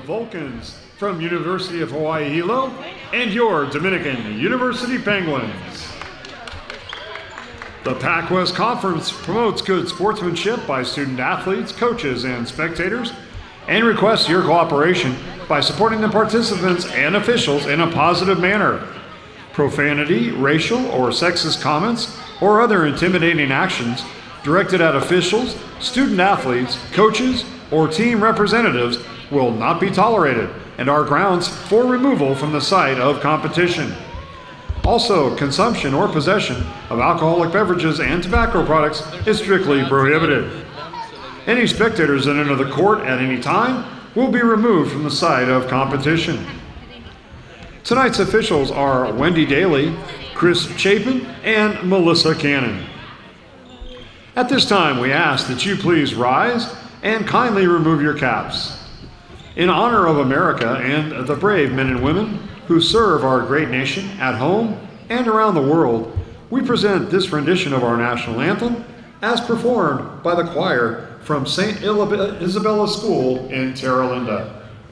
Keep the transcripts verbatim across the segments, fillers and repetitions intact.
Vulcans from University of Hawaii Hilo and your Dominican University Penguins. The PacWest Conference promotes good sportsmanship by student athletes, coaches, and spectators, and requests your cooperation by supporting the participants and officials in a positive manner. Profanity, racial, or sexist comments, or other intimidating actions directed at officials, student athletes, coaches, or team representatives will not be tolerated and are grounds for removal from the site of competition. Also, consumption or possession of alcoholic beverages and tobacco products is strictly prohibited. Any spectators that enter the court at any time will be removed from the site of competition. Tonight's officials are Wendy Daly, Chris Chapin, and Melissa Cannon. At this time, we ask that you please rise and kindly remove your caps. In honor of America and the brave men and women who serve our great nation at home and around the world, we present this rendition of our national anthem as performed by the choir from Saint Isabella School in Terra Linda.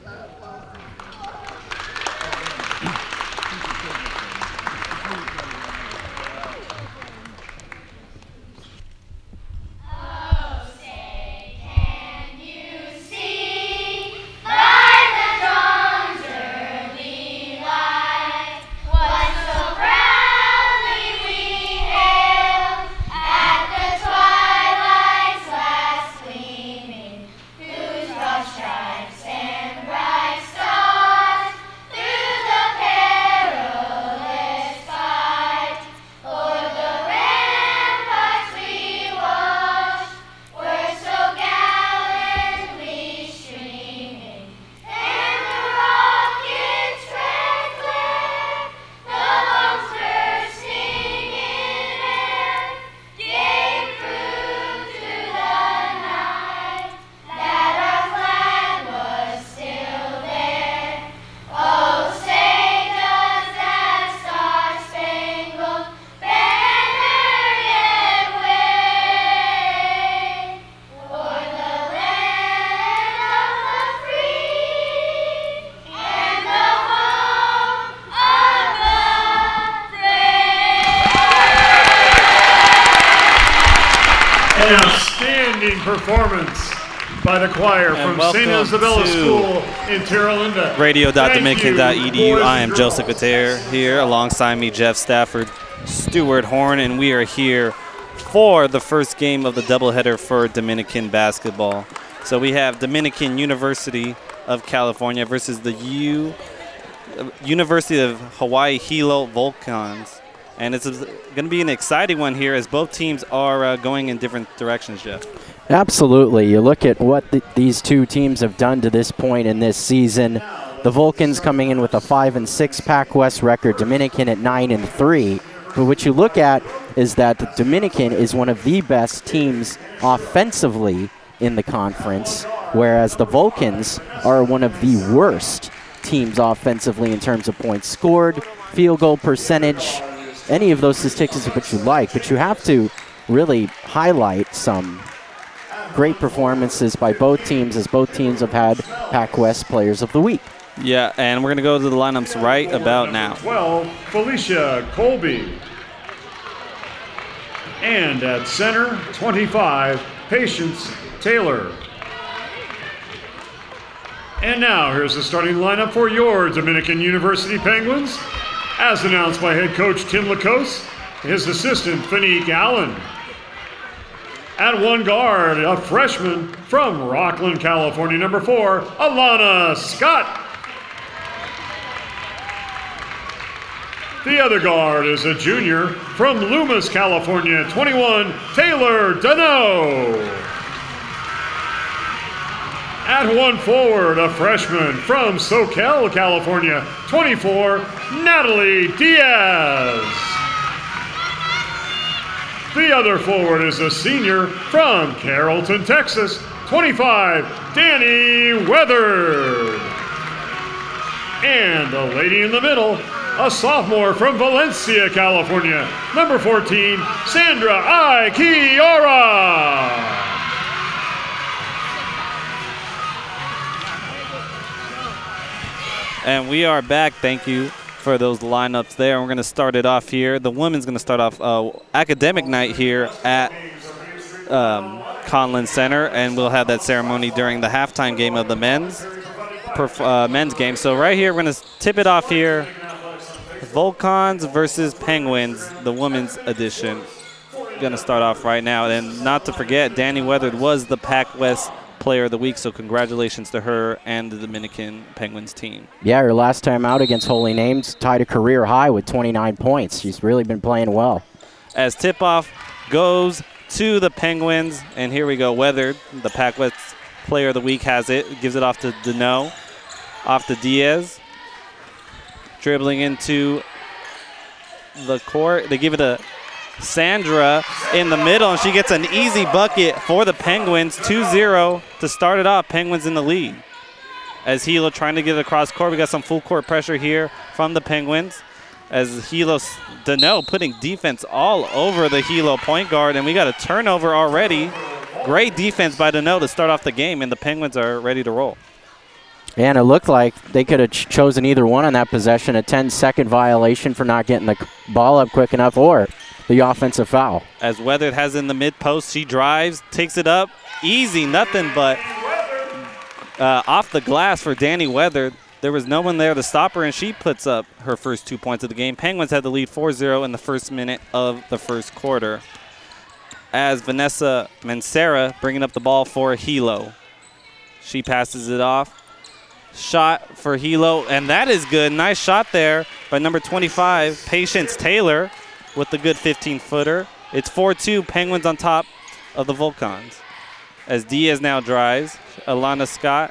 Performance by the choir and from Saint Isabella School in Terra Linda. radio dot dominican dot e d u. I am Joseph Gutierrez here. Alongside me, Jeff Stafford, Stuart Horn, and we are here for the first game of the doubleheader for Dominican basketball. So we have Dominican University of California versus the U, University of Hawaii Hilo Vulcans. And it's going to be an exciting one here as both teams are uh, going in different directions, Jeff. Absolutely. You look at what the, these two teams have done to this point in this season. The Vulcans coming in with a five and six PacWest record, Dominican at nine and three. But what you look at is that the Dominican is one of the best teams offensively in the conference, whereas the Vulcans are one of the worst teams offensively in terms of points scored, field goal percentage, any of those statistics that you like. But you have to really highlight some great performances by both teams, as both teams have had PacWest Players of the Week. Yeah, and we're going to go to the lineups right about now. Well, Felicia Colby. And at center, twenty-five, Patience Taylor. And now, here's the starting lineup for your Dominican University Penguins, as announced by head coach Tim Lacoste, his assistant, Fanique Allen. At one guard, a freshman from Rockland, California, number four, Alana Scott. The other guard is a junior from Loomis, California, twenty-one, Taylor Dano. At one forward, a freshman from Soquel, California, twenty-four, Natalie Diaz. The other forward is a senior from Carrollton, Texas, twenty-five, Danny Weatherd. And the lady in the middle, a sophomore from Valencia, California, number fourteen, Sandra Ikiora. And we are back. Thank you for those lineups there. We're going to start it off here. The women's going to start off uh, academic night here at um, Conlin Center, and we'll have that ceremony during the halftime game of the men's perf- uh, men's game. So right here, we're going to tip it off here. Volcans versus Penguins, the women's edition. Going to start off right now. And not to forget, Danny Weathered was the Pac West Player of the Week, so congratulations to her and the Dominican Penguins team. Yeah, her last time out against Holy Names tied a career high with twenty-nine points. She's really been playing well. As tip-off goes to the Penguins, and here we go. Weathered, the Pac West Player of the Week, has it. Gives it off to Deneau, off to Diaz. Dribbling into the court. They give it to Sandra in the middle, and she gets an easy bucket for the Penguins. two zero to start it off. Penguins in the lead. As Hilo trying to get it across court. We got some full court pressure here from the Penguins. As Hilo Deneau putting defense all over the Hilo point guard, and we got a turnover already. Great defense by Deneau to start off the game, and the Penguins are ready to roll. And it looked like they could have ch- chosen either one on that possession, a ten-second violation for not getting the ball up quick enough, or the offensive foul. As Weathered has in the mid-post, she drives, takes it up. Easy, nothing but uh, off the glass for Danny Weathered. There was no one there to stop her, and she puts up her first two points of the game. Penguins had the lead four zero in the first minute of the first quarter. As Vanessa Mancera bringing up the ball for Hilo. She passes it off. Shot for Hilo, and that is good. Nice shot there by number twenty-five, Patience Taylor, with the good fifteen-footer. It's four two, Penguins on top of the Volcans. As Diaz now drives, Alana Scott.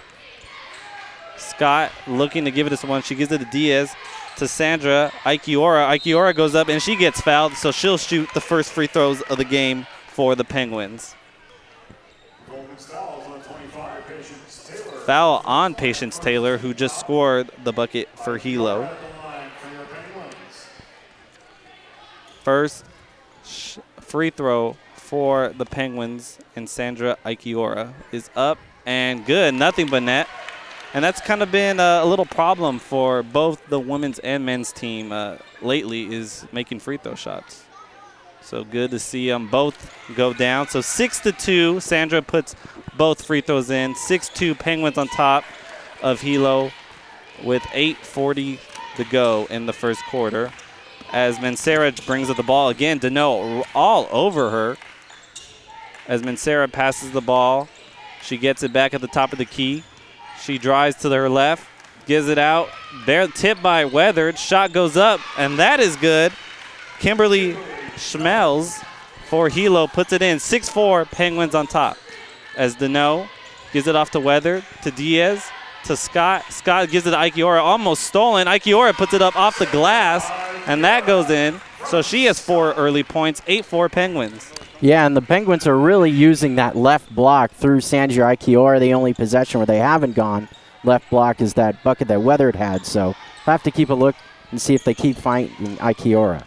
Scott looking to give it to someone. She gives it to Diaz, to Sandra Ikiora. Ikiora goes up, and she gets fouled, so she'll shoot the first free throws of the game for the Penguins. Foul on Patience Taylor, who just scored the bucket for Hilo. First sh- free throw for the Penguins, and Sandra Ikiora is up and good. Nothing but net. And that's kind of been a, a little problem for both the women's and men's team uh, lately, is making free throw shots. So good to see them both go down. So six to two, Sandra puts both free throws in. six two, Penguins on top of Hilo with eight forty to go in the first quarter. As Mancera brings up the ball again, Deneau all over her. As Mancera passes the ball, she gets it back at the top of the key. She drives to her left, gives it out. There, tipped by Weathered. Shot goes up, and that is good. Kimberly Schmelz for Hilo puts it in. six four, Penguins on top. As Deneau gives it off to Weathered, to Diaz, to Scott. Scott gives it to Ikiora, almost stolen. Ikiora puts it up off the glass, and that goes in. So she has four early points, eight four Penguins. Yeah, and the Penguins are really using that left block through Sandra Ikiora. The only possession where they haven't gone left block is that bucket that Weathered had. So we'll have to keep a look and see if they keep fighting Ikiora.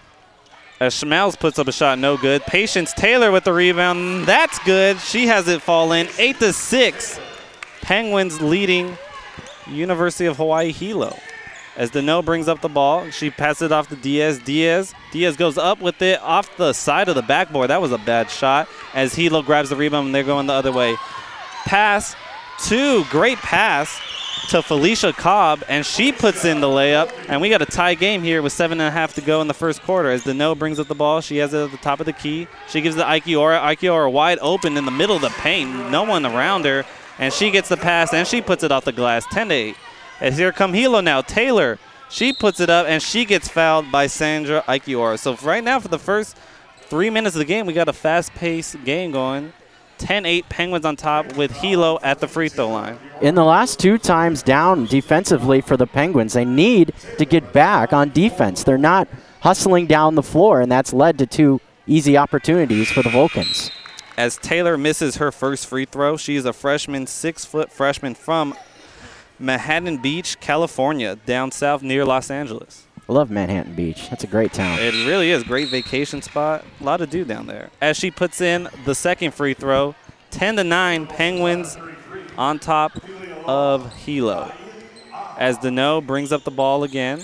As Schmelz puts up a shot, no good. Patience Taylor with the rebound. That's good. She has it fall in. eight to six. Penguins leading University of Hawaii Hilo. As Deneau brings up the ball, she passes it off to Diaz. Diaz. Diaz goes up with it off the side of the backboard. That was a bad shot. As Hilo grabs the rebound, and they're going the other way. Pass to, great pass to Felicia Cobb, and she puts in the layup. And we got a tie game here with seven and a half to go in the first quarter. As Deneau brings up the ball, she has it at the top of the key. She gives it to Ikiora. Ikiora wide open in the middle of the paint. No one around her. And she gets the pass, and she puts it off the glass. ten to eight. As here come Hilo now. Taylor, she puts it up, and she gets fouled by Sandra Ikiora. So right now, for the first three minutes of the game, we got a fast-paced game going. ten eight, Penguins on top with Hilo at the free throw line. In the last two times down defensively for the Penguins, they need to get back on defense. They're not hustling down the floor, and that's led to two easy opportunities for the Vulcans. As Taylor misses her first free throw, she is a freshman, six-foot freshman from Manhattan Beach, California, down south near Los Angeles. I love Manhattan Beach. That's a great town. It really is. Great vacation spot. A lot to do down there. As she puts in the second free throw, ten to nine, Penguins on top of Hilo. as Deneau brings up the ball again.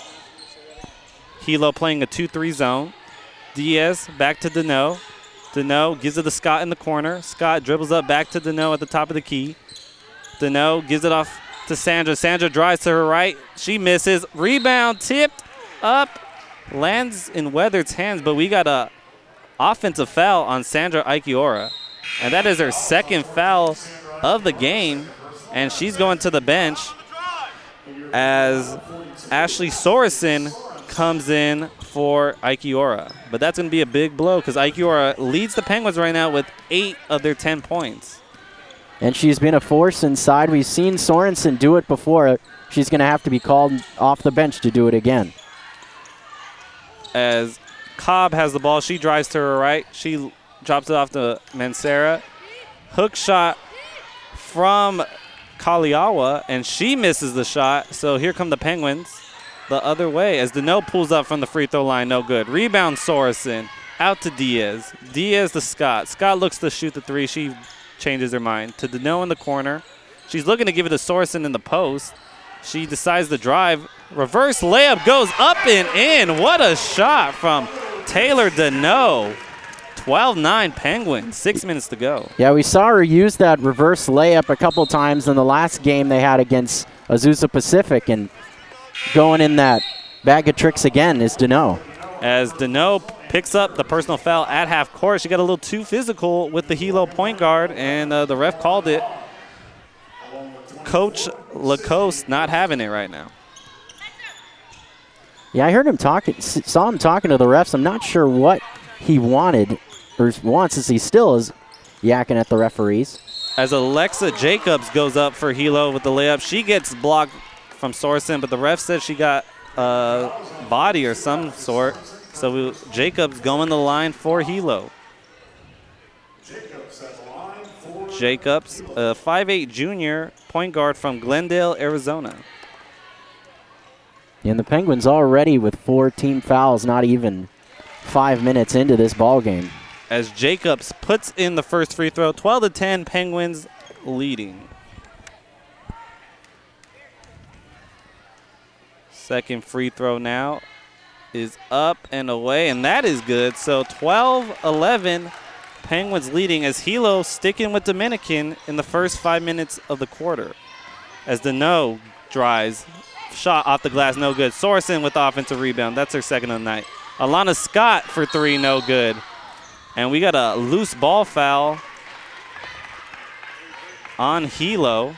Hilo playing a two three zone. Diaz back to Deneau. Deneau gives it to Scott in the corner. Scott dribbles up back to Deneau at the top of the key. Deneau gives it off to Sandra. Sandra drives to her right. She misses. Rebound tipped up. Lands in Weathered's hands, but we got a offensive foul on Sandra Ikiora. And that is her second foul of the game. And she's going to the bench as Ashley Sorensen comes in for Ikiora. But that's going to be a big blow because Ikiora leads the Penguins right now with eight of their ten points. And she's been a force inside. We've seen Sorensen do it before. She's going to have to be called off the bench to do it again. As Cobb has the ball, she drives to her right. She drops it off to Mancera. Hook shot from Kaliawa, and she misses the shot. So here come the Penguins the other way as Deneau pulls up from the free throw line. No good. Rebound Sorensen. Out to Diaz. Diaz to Scott. Scott looks to shoot the three. She changes her mind. To Deneau in the corner. She's looking to give it to Sorensen in the post. She decides to drive. Reverse layup goes up and in. What a shot from Taylor Deneau. twelve nine Penguins. Six minutes to go. Yeah, we saw her use that reverse layup a couple times in the last game they had against Azusa Pacific. And going in that bag of tricks again is Deneau. As Deneau picks up the personal foul at half court, she got a little too physical with the Hilo point guard, and uh, the ref called it. Coach Lacoste not having it right now. Yeah, I heard him talking, saw him talking to the refs. I'm not sure what he wanted or wants, as he still is yakking at the referees. As Alexa Jacobs goes up for Hilo with the layup, she gets blocked from Sorensen, but the ref said she got a body or some sort. So we, Jacobs going the line for Hilo. Jacobs, a five eight junior point guard from Glendale, Arizona. And the Penguins already with four team fouls, not even five minutes into this ball game. As Jacobs puts in the first free throw, twelve to ten, Penguins leading. Second free throw now is up and away, and that is good. So twelve eleven, Penguins leading as Hilo sticking with Dominican in the first five minutes of the quarter. As Deneau drives, shot off the glass, no good. Sorensen with the offensive rebound. That's her second of the night. Alana Scott for three, no good. And we got a loose ball foul on Hilo.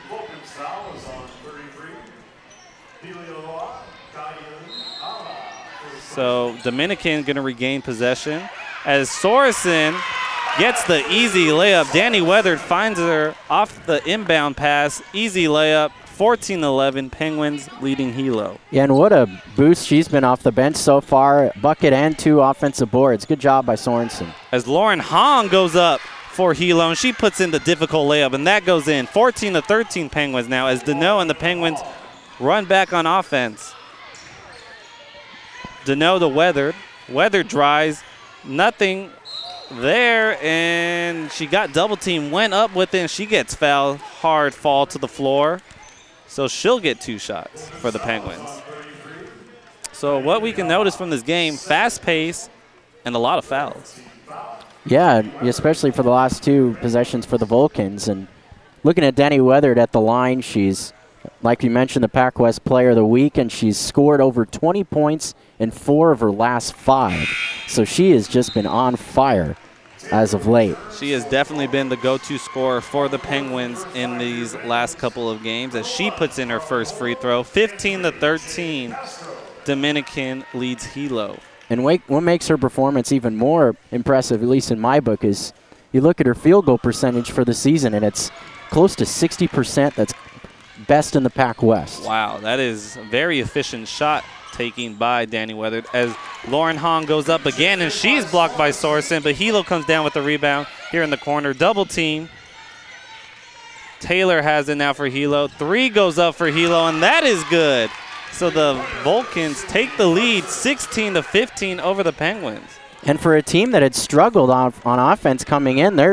So Dominican going to regain possession as Sorensen gets the easy layup. Danny Weathered finds her off the inbound pass. Easy layup. fourteen eleven, Penguins leading Hilo. Yeah, and what a boost she's been off the bench so far. Bucket and two offensive boards. Good job by Sorensen. As Lauren Hong goes up for Hilo, and she puts in the difficult layup, and that goes in. fourteen to thirteen Penguins now as Deneau and the Penguins run back on offense. Deneau to Weathered. Weathered drives. Nothing there, and she got double team, went up with it, and she gets fouled. Hard fall to the floor. So she'll get two shots for the Penguins. So what we can notice from this game, fast pace and a lot of fouls. Yeah, especially for the last two possessions for the Vulcans. And looking at Danny Weathered at the line, she's, like you mentioned, the Pac West Player of the Week, and she's scored over twenty points in four of her last five. So she has just been on fire as of late. She has definitely been the go-to scorer for the Penguins in these last couple of games as she puts in her first free throw. fifteen to thirteen, Dominican leads Hilo. And what makes her performance even more impressive, at least in my book, is you look at her field goal percentage for the season, and it's close to sixty percent. That's best in the Pac West. Wow, that is a very efficient shot taking by Danny Weathered as Lauren Hong goes up again, and she's blocked by Sorensen, but Hilo comes down with the rebound here in the corner. Double team. Taylor has it now for Hilo. Three goes up for Hilo, and that is good. So the Vulcans take the lead sixteen to fifteen over the Penguins. And for a team that had struggled on, on offense coming in, they're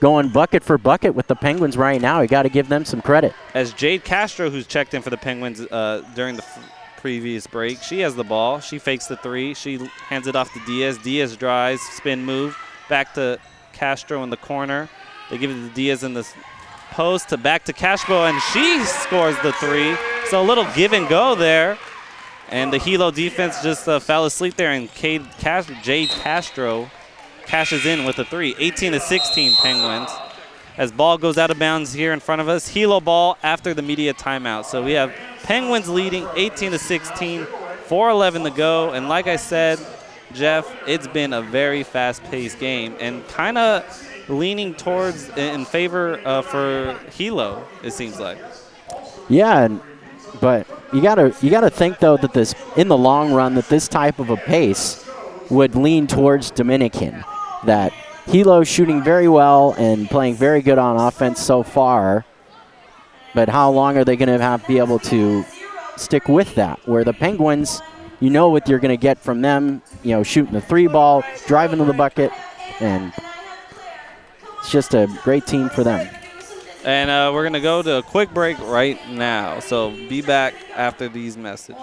going bucket for bucket with the Penguins right now. You got to give them some credit. As Jade Castro, who's checked in for the Penguins uh, during the f- previous break, she has the ball. She fakes the three. She hands it off to Diaz. Diaz drives, spin move, back to Castro in the corner. They give it to Diaz in the post, to back to Castro, and she scores the three. So a little give and go there. And the Hilo defense just uh, fell asleep there, and Cade Castro, Jade Castro cashes in with a three. eighteen to sixteen Penguins. As ball goes out of bounds here in front of us. Hilo ball after the media timeout. So we have Penguins leading eighteen to sixteen, four eleven to go. And like I said, Jeff, it's been a very fast-paced game and kind of leaning towards in favor uh, for Hilo, it seems like. Yeah, and, but you gotta you gotta think though that this in the long run that this type of a pace would lean towards Dominican. That Hilo's shooting very well and playing very good on offense so far, but how long are they going to have to be able to stick with that? Where the Penguins, you know what you're going to get from them, you know, shooting the three ball, driving to the bucket, and it's just a great team for them. And uh, we're going to go to a quick break right now, so be back after these messages.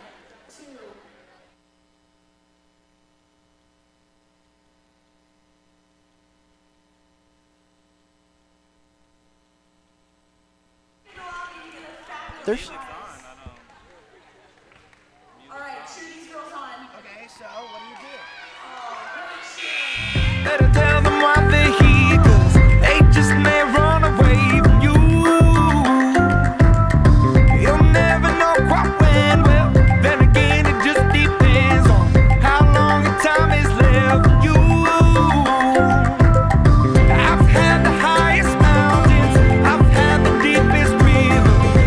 There's All right, shooting girls on. Okay, so what do you do? Better tell them why they're here, 'cause they just may run away from you. You'll never know quite when. Well, then again, it just depends on how long the time is left for you. I've had the highest mountains, I've had the deepest river.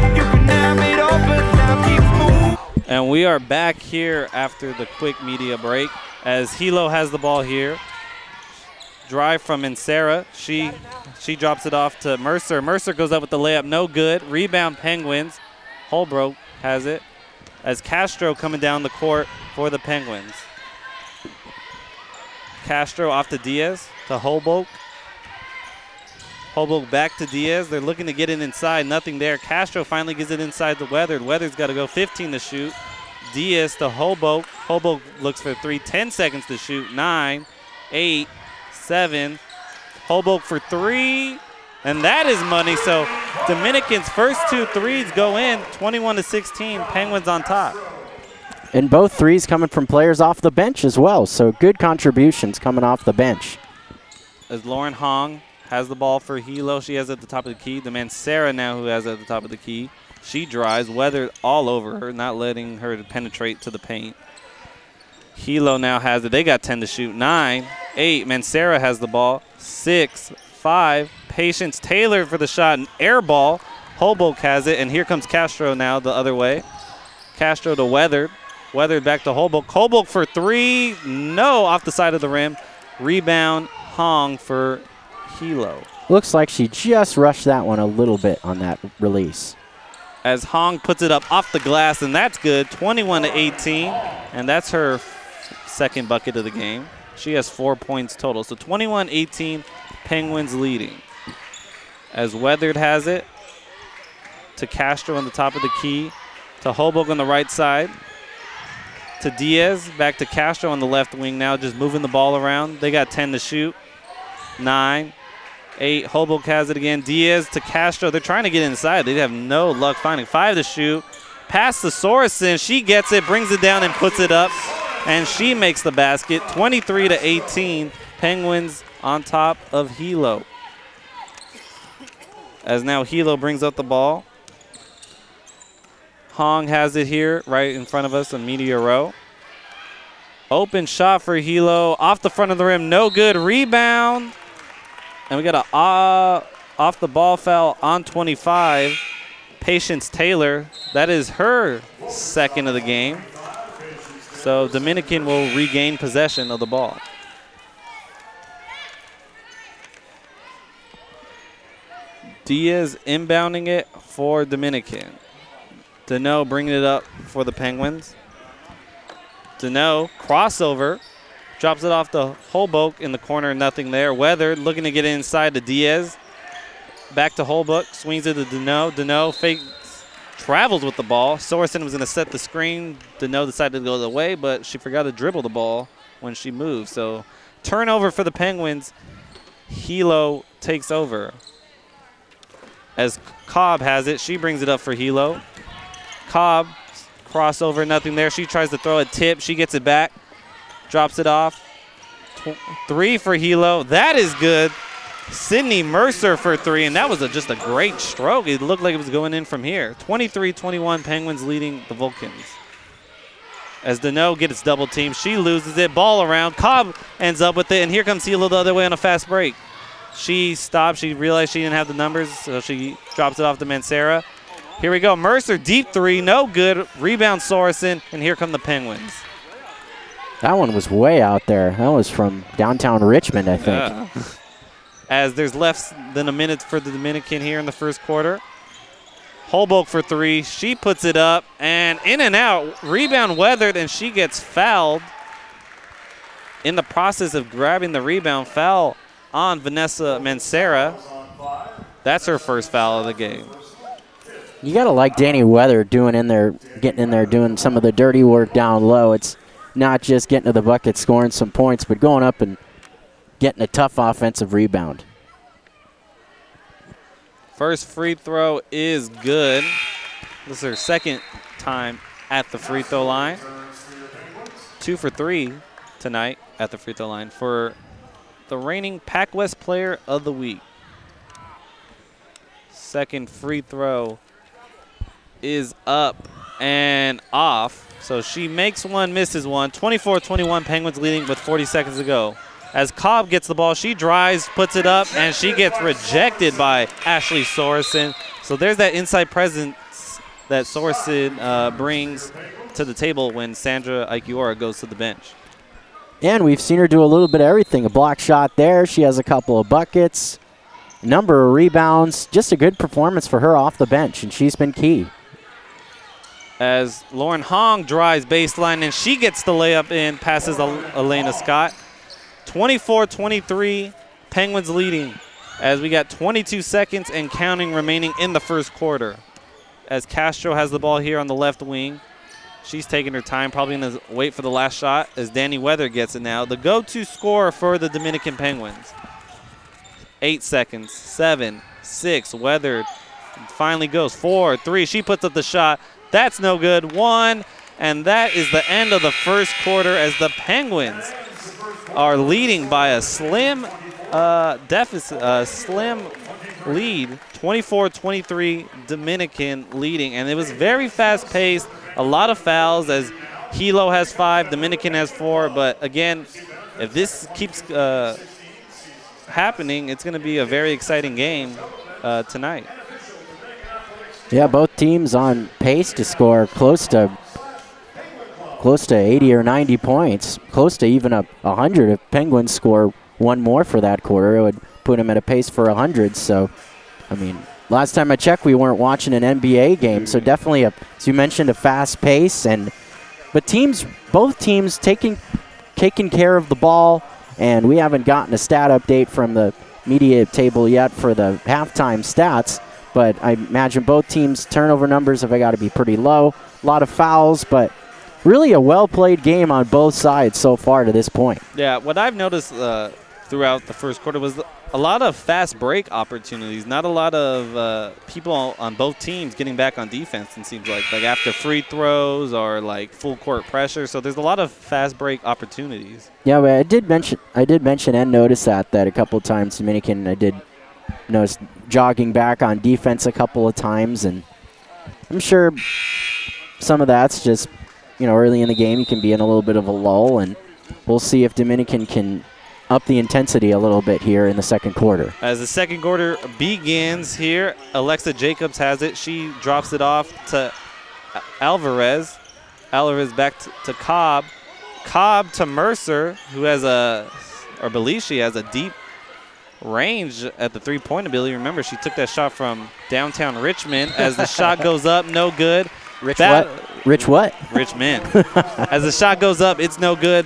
And we are back here after the quick media break as Hilo has the ball here. Drive from Insera. She she drops it off to Mercer. Mercer goes up with the layup. No good. Rebound Penguins. Holbrook has it as Castro coming down the court for the Penguins. Castro off to Diaz to Holbrook. Holbrook back to Diaz. They're looking to get it inside. Nothing there. Castro finally gets it inside to Weathered. Weathered's got to go fifteen to shoot. Diaz to Holbrook. Holbrook looks for three. ten seconds to shoot. Nine, eight, seven. Holbrook for three. And that is money. So Dominican's first two threes go in. twenty-one to sixteen. Penguins on top. And both threes coming from players off the bench as well. So good contributions coming off the bench. As Lauren Hong has the ball for Hilo. She has it at the top of the key. The man Sarah now who has it at the top of the key. She drives. Weathered all over her, not letting her penetrate to the paint. Hilo now has it. They got ten to shoot. Nine, eight. Mancera has the ball. Six, five. Patience Taylor for the shot. An air ball. Holbrook has it. And here comes Castro now the other way. Castro to Weathered. Weathered back to Holbrook. Holbrook for three. No, off the side of the rim. Rebound Hong for Hilo. Looks like she just rushed that one a little bit on that release. As Hong puts it up off the glass, and that's good. twenty-one to eighteen, and that's her f- second bucket of the game. She has four points total. So twenty-one eighteen, Penguins leading. As Weathered has it to Castro on the top of the key, to Holbrook on the right side, to Diaz, back to Castro on the left wing now, just moving the ball around. They got ten to shoot. Nine, eight. Holbrook has it again. Diaz to Castro. They're trying to get inside. They have no luck finding. Five to shoot. Pass to Sorensen. She gets it, brings it down, and puts it up. And she makes the basket. twenty-three to eighteen. Penguins on top of Hilo. As now Hilo brings up the ball. Hong has it here right in front of us, a media row. Open shot for Hilo. Off the front of the rim. No good. Rebound. And we got a uh, off the ball foul on twenty-five. Patience Taylor. That is her second of the game. So Dominican will regain possession of the ball. Diaz inbounding it for Dominican. Deneau bringing it up for the Penguins. Deneau, crossover. drops it off to Holbrook in the corner, nothing there. Weathered looking to get inside to Diaz. Back to Holbrook, swings it to Deneau. Deneau fakes, travels with the ball. Sorensen was going to set the screen. Deneau decided to go the way, but she forgot to dribble the ball when she moved. So turnover for the Penguins. Hilo takes over. As Cobb has it, she brings it up for Hilo. Cobb, crossover, nothing there. She tries to throw a tip. She gets it back, drops it off. Tw- three for Hilo. That is good. Sydney Mercer for three, and that was a, just a great stroke. It looked like it was going in from here. twenty-three twenty-one, Penguins leading the Vulcans. As Deneau gets double team, she loses it. Ball around. Cobb ends up with it, and here comes Hilo the other way on a fast break. She stopped. She realized she didn't have the numbers, so she drops it off to Mancera. Here we go. Mercer, deep three, no good. Rebound Sorensen, and here come the Penguins. That one was way out there. That was from downtown Richmond, I think. Yeah. As there's less than a minute for the Dominican here in the first quarter. Holbrook for three. She puts it up, and in and out. Rebound Weathered, and she gets fouled. In the process of grabbing the rebound, foul on Vanessa Mancera. That's her first foul of the game. You got to like Danny Weather doing in there, getting in there, doing some of the dirty work down low. It's not just getting to the bucket, scoring some points, but going up and getting a tough offensive rebound. First free throw is good. This is her second time at the free throw line. Two for three tonight at the free throw line for the reigning Pac West Player of the Week. Second free throw is up and off. So she makes one, misses one. twenty-four twenty-one, Penguins leading with forty seconds to go. As Cobb gets the ball, she drives, puts it up, and she gets rejected by Ashley Sorensen. So there's that inside presence that Sorensen uh, brings to the table when Sandra Ikiora goes to the bench. And we've seen her do a little bit of everything. A block shot there. She has a couple of buckets, number of rebounds. Just a good performance for her off the bench, and she's been key. As Lauren Hong drives baseline, and she gets the layup in, passes Elena Scott. twenty-four twenty-three, Penguins leading as we got twenty-two seconds and counting remaining in the first quarter. As Castro has the ball here on the left wing. She's taking her time, probably going to wait for the last shot as Danny Weather gets it now. The go-to scorer for the Dominican Penguins. Eight seconds, seven, six, Weather finally goes, four, three. She puts up the shot. That's no good. One, and that is the end of the first quarter as the Penguins are leading by a slim uh, deficit, uh, slim lead, twenty-four twenty-three, Dominican leading. And it was very fast-paced, a lot of fouls as Hilo has five, Dominican has four. But again, if this keeps uh, happening, it's going to be a very exciting game uh, tonight. Yeah, both teams on pace to score close to close to eighty or ninety points, close to even a one hundred. If Penguins score one more for that quarter, it would put them at a pace for one hundred. So, I mean, last time I checked, we weren't watching an N B A game, so definitely, a, as you mentioned, a fast pace. And but teams, both teams taking taking care of the ball, and we haven't gotten a stat update from the media table yet for the halftime stats. But I imagine both teams' turnover numbers have got to be pretty low. A lot of fouls, but really a well-played game on both sides so far to this point. Yeah, what I've noticed uh, throughout the first quarter was a lot of fast break opportunities. Not a lot of uh, people on both teams getting back on defense, it seems like. Like after free throws or like full court pressure. So there's a lot of fast break opportunities. Yeah, but I did mention I did mention and notice that that a couple of times. Dominican, I did notice jogging back on defense a couple of times, and I'm sure some of that's just, you know, early in the game you can be in a little bit of a lull, and we'll see if Dominican can up the intensity a little bit here in the second quarter. As the second quarter begins here, Alexa Jacobs has it. She drops it off to Alvarez. Alvarez back to, to Cobb. Cobb to Mercer, who has a, or believes she has a deep range at the three-point ability. Remember, she took that shot from downtown Richmond. As the shot goes up, no good. Rich that, what? Rich what? Richmond. As the shot goes up, it's no good.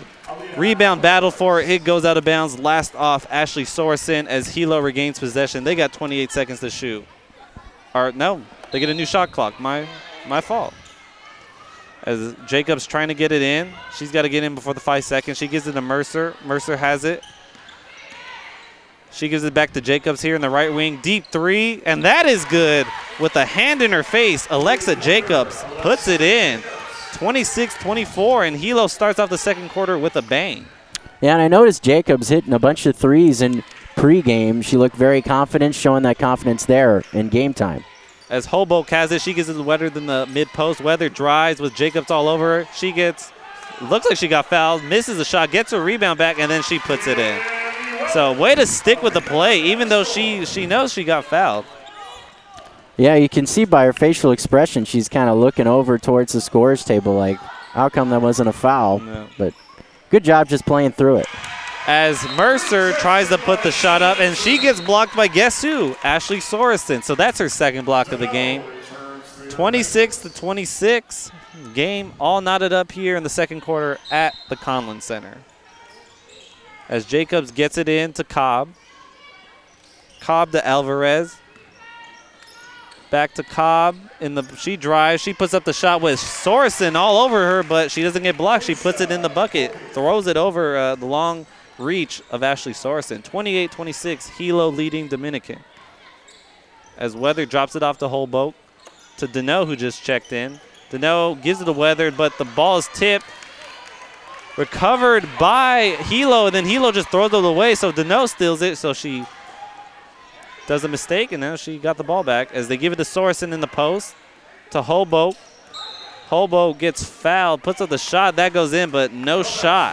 Rebound battle for it. It goes out of bounds. Last off, Ashley Sorensen as Hilo regains possession. They got twenty-eight seconds to shoot. Or no, they get a new shot clock. My, my fault. As Jacobs trying to get it in. She's got to get in before the five seconds. She gives it to Mercer. Mercer has it. She gives it back to Jacobs here in the right wing. Deep three, and that is good with a hand in her face. Alexa Jacobs puts it in. twenty-six twenty-four, and Hilo starts off the second quarter with a bang. Yeah, and I noticed Jacobs hitting a bunch of threes in pregame. She looked very confident, showing that confidence there in game time. As Hoboken has it, she gets it to Weather in the mid-post. Weather drives with Jacobs all over her. She gets, looks like she got fouled, misses a shot, gets a rebound back, and then she puts it in. So way to stick with the play, even though she, she knows she got fouled. Yeah, you can see by her facial expression, she's kind of looking over towards the scorer's table like, how come that wasn't a foul? No. But good job just playing through it. As Mercer tries to put the shot up, and she gets blocked by guess who? Ashley Sorensen. So that's her second block of the game. twenty-six to twenty-six. Game all knotted up here in the second quarter at the Conlon Center. As Jacobs gets it in to Cobb. Cobb to Alvarez. Back to Cobb. In the she drives. She puts up the shot with Sorensen all over her, but she doesn't get blocked. She puts it in the bucket. Throws it over uh, the long reach of Ashley Sorensen. twenty-eight twenty-six, Hilo leading Dominican. As Weather drops it off to Holboke. To Deneau, who just checked in. Deneau gives it to Weather, but the ball is tipped. Recovered by Hilo, and then Hilo just throws it away, so Deneau steals it, so she does a mistake, and now she got the ball back as they give it to Sorensen in the post. To Holboke. Holboke gets fouled, puts up the shot. That goes in, but no shot.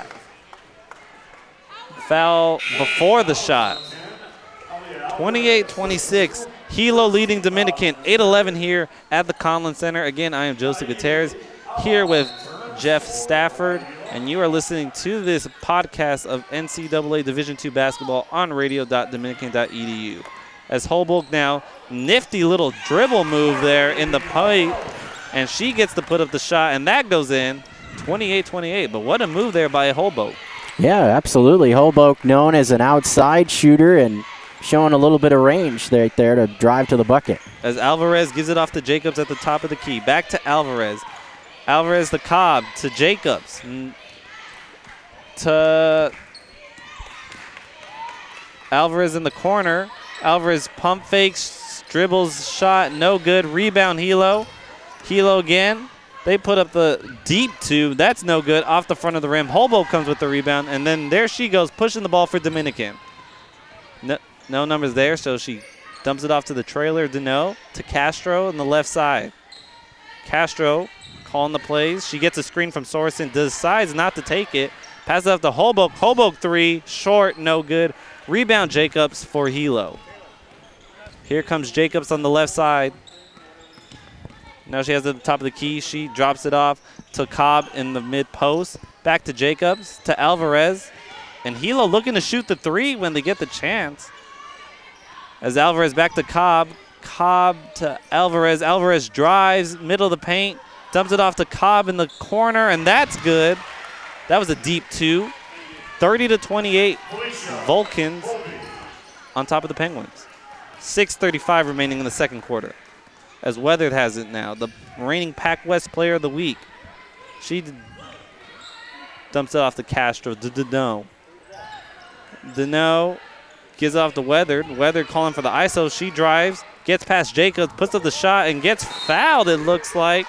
Foul before the shot. twenty-eight twenty-six. Hilo leading Dominican. eight eleven here at the Conlon Center. Again, I am Joseph Gutierrez here with Jeff Stafford, and you are listening to this podcast of N C double A Division two basketball on radio dot dominican dot e d u. As Holboke now, nifty little dribble move there in the pipe, and she gets to put up the shot, and that goes in. twenty-eight twenty-eight, but what a move there by Holboke. Yeah, absolutely. Holboke known as an outside shooter and showing a little bit of range right there to drive to the bucket. As Alvarez gives it off to Jacobs at the top of the key. Back to Alvarez. Alvarez to Cobb, to Jacobs. To Alvarez in the corner. Alvarez pump fakes, dribbles, shot, no good. Rebound, Hilo. Hilo again. They put up the deep two. That's no good. Off the front of the rim. Holboke comes with the rebound, and then there she goes, pushing the ball for Dominican. No, no numbers there, so she dumps it off to the trailer, Deneau, to Castro on the left side. Castro calling the plays. She gets a screen from Sorensen, decides not to take it. Passes off to Holboke. Holboke three, short, no good. Rebound Jacobs for Hilo. Here comes Jacobs on the left side. Now she has it at the top of the key. She drops it off to Cobb in the mid-post. Back to Jacobs, to Alvarez. And Hilo looking to shoot the three when they get the chance. As Alvarez back to Cobb. Cobb to Alvarez. Alvarez drives, middle of the paint. Dumps it off to Cobb in the corner, and that's good. That was a deep two. thirty to twenty-eight, Vulcans on top of the Penguins. six thirty-five remaining in the second quarter. As Weathered has it now, the reigning Pac West Player of the Week. She d- dumps it off to Castro, to Deneau. Deneau gives it off to Weathered. Weathered calling for the I S O. She drives, gets past Jacobs, puts up the shot, and gets fouled, it looks like.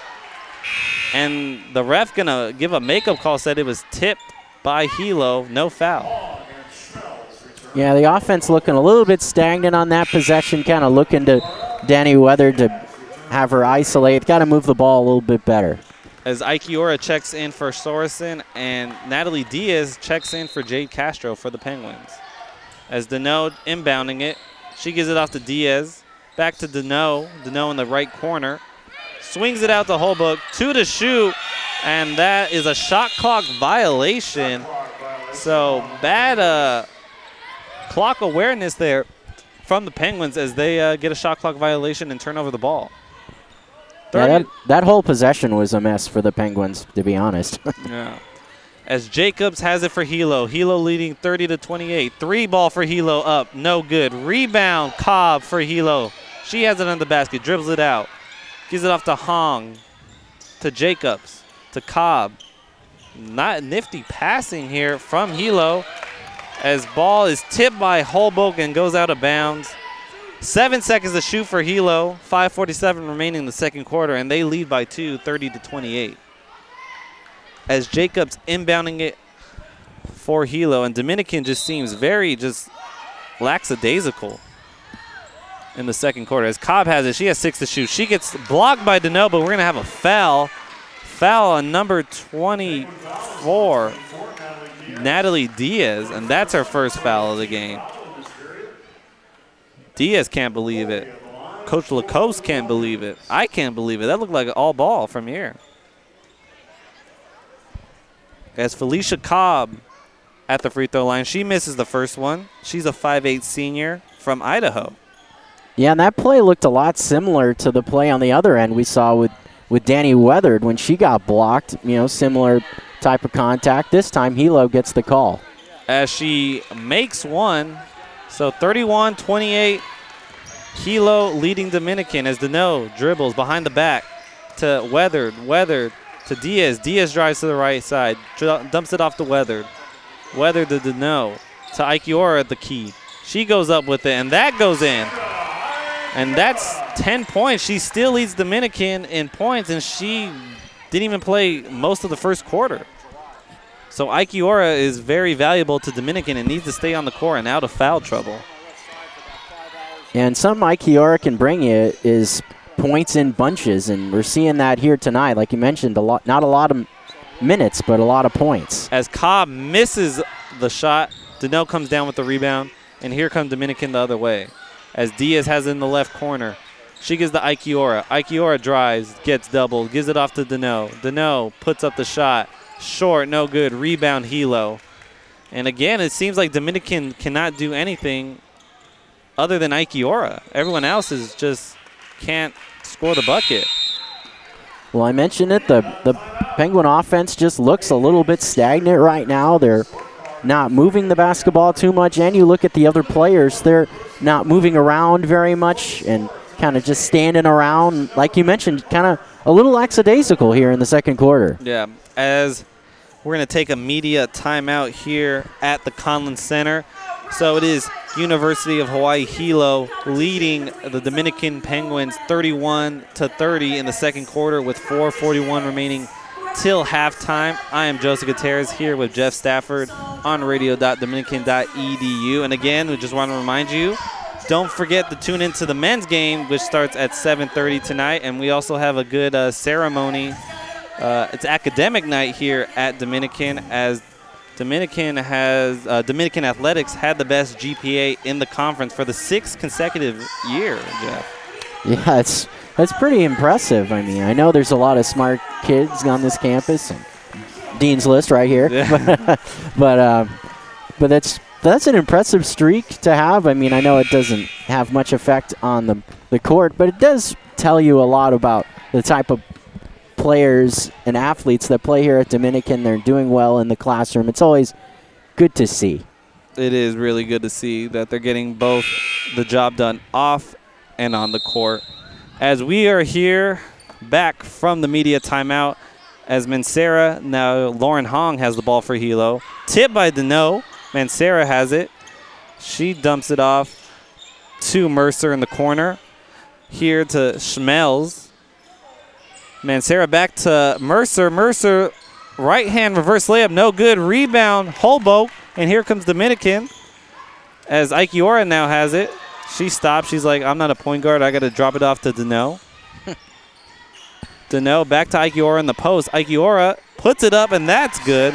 And the ref going to give a makeup call, said it was tipped by Hilo. No foul. Yeah, the offense looking a little bit stagnant on that possession, kind of looking to Danny Weather to have her isolate. Got to move the ball a little bit better. As Ike Ora checks in for Sorensen and Natalie Diaz checks in for Jade Castro for the Penguins. As Deneau inbounding it, she gives it off to Diaz. Back to Deneau. Deneau in the right corner. Swings it out to Holboke. Two to shoot, and that is a shot clock violation. So bad uh, clock awareness there from the Penguins as they uh, get a shot clock violation and turn over the ball. Yeah, that, that whole possession was a mess for the Penguins, to be honest. Yeah. as Jacobs has it for Hilo. Hilo leading thirty to twenty-eight. Three ball for Hilo up, no good. Rebound, Cobb for Hilo. She has it on the basket, dribbles it out. Gives it off to Hong, to Jacobs, to Cobb. Not nifty passing here from Hilo as ball is tipped by Holbrook and goes out of bounds. Seven seconds to shoot for Hilo. five forty-seven remaining in the second quarter, and they lead by two, thirty to twenty-eight. As Jacobs inbounding it for Hilo, and Dominican just seems very just lackadaisical in the second quarter. As Cobb has it, she has six to shoot. She gets blocked by Deneau, but we're going to have a foul. Foul on number twenty-four, Natalie Diaz, and that's her first foul of the game. Diaz can't believe it. Coach Lacoste can't believe it. I can't believe it. That looked like an all ball from here. As Felicia Cobb at the free throw line, she misses the first one. She's a five eight senior from Idaho. Yeah, and that play looked a lot similar to the play on the other end we saw with, with Danny Weathered when she got blocked. You know, similar type of contact. This time, Hilo gets the call. As she makes one, so thirty-one twenty-eight, Hilo leading Dominican as Deneau dribbles behind the back to Weathered. Weathered to Diaz. Diaz drives to the right side, dumps it off to Weathered. Weathered to Deneau to Ikiora at the key. She goes up with it, and that goes in. And that's ten points. She still leads Dominican in points, and she didn't even play most of the first quarter. So Ikiora is very valuable to Dominican and needs to stay on the court and out of foul trouble. And something Ikiora can bring you is points in bunches, and we're seeing that here tonight. Like you mentioned, a lot, not a lot of minutes, but a lot of points. As Cobb misses the shot, Deneau comes down with the rebound, and here comes Dominican the other way. As Diaz has it in the left corner, she gives to Ikiora. Ikiora drives, gets doubled, gives it off to Deneau. Deneau puts up the shot. Short, no good. Rebound, Hilo. And again, it seems like Dominican cannot do anything other than Ikiora. Everyone else is just can't score the bucket. Well, I mentioned it. The, the Penguin offense just looks a little bit stagnant right now. They're not moving the basketball too much. And you look at the other players, they're not moving around very much and kind of just standing around. Like you mentioned, kind of a little lackadaisical here in the second quarter. Yeah, as we're going to take a media timeout here at the Conlin Center. So it is University of Hawaii Hilo leading the Dominican Penguins thirty-one to thirty in the second quarter with four forty-one remaining till halftime. I am Joseph Gutierrez here with Jeff Stafford on radio dot dominican dot e d u. And again, we just want to remind you, don't forget to tune into the men's game, which starts at seven thirty tonight. And we also have a good uh, ceremony. Uh, it's academic night here at Dominican, as Dominican has uh, Dominican Athletics had the best G P A in the conference for the sixth consecutive year, Jeff. Yeah, it's that's pretty impressive. I mean, I know there's a lot of smart kids on this campus. And Dean's List right here. Yeah. but but, uh, but that's that's an impressive streak to have. I mean, I know it doesn't have much effect on the, the court, but it does tell you a lot about the type of players and athletes that play here at Dominican. They're doing well in the classroom. It's always good to see. It is really good to see that they're getting both the job done off and on the court. As we are here back from the media timeout, as Mancera, now Lauren Hong has the ball for Hilo. Tipped by Deneau. Mancera has it. She dumps it off to Mercer in the corner. Here to Schmelz. Mancera back to Mercer. Mercer, right hand reverse layup, no good. Rebound, Holbrook, and here comes Dominican. As Ikiora now has it. She stops. She's like, I'm not a point guard. I got to drop it off to Deneau. Deneau back to Ikiora in the post. Ikiora puts it up, and that's good.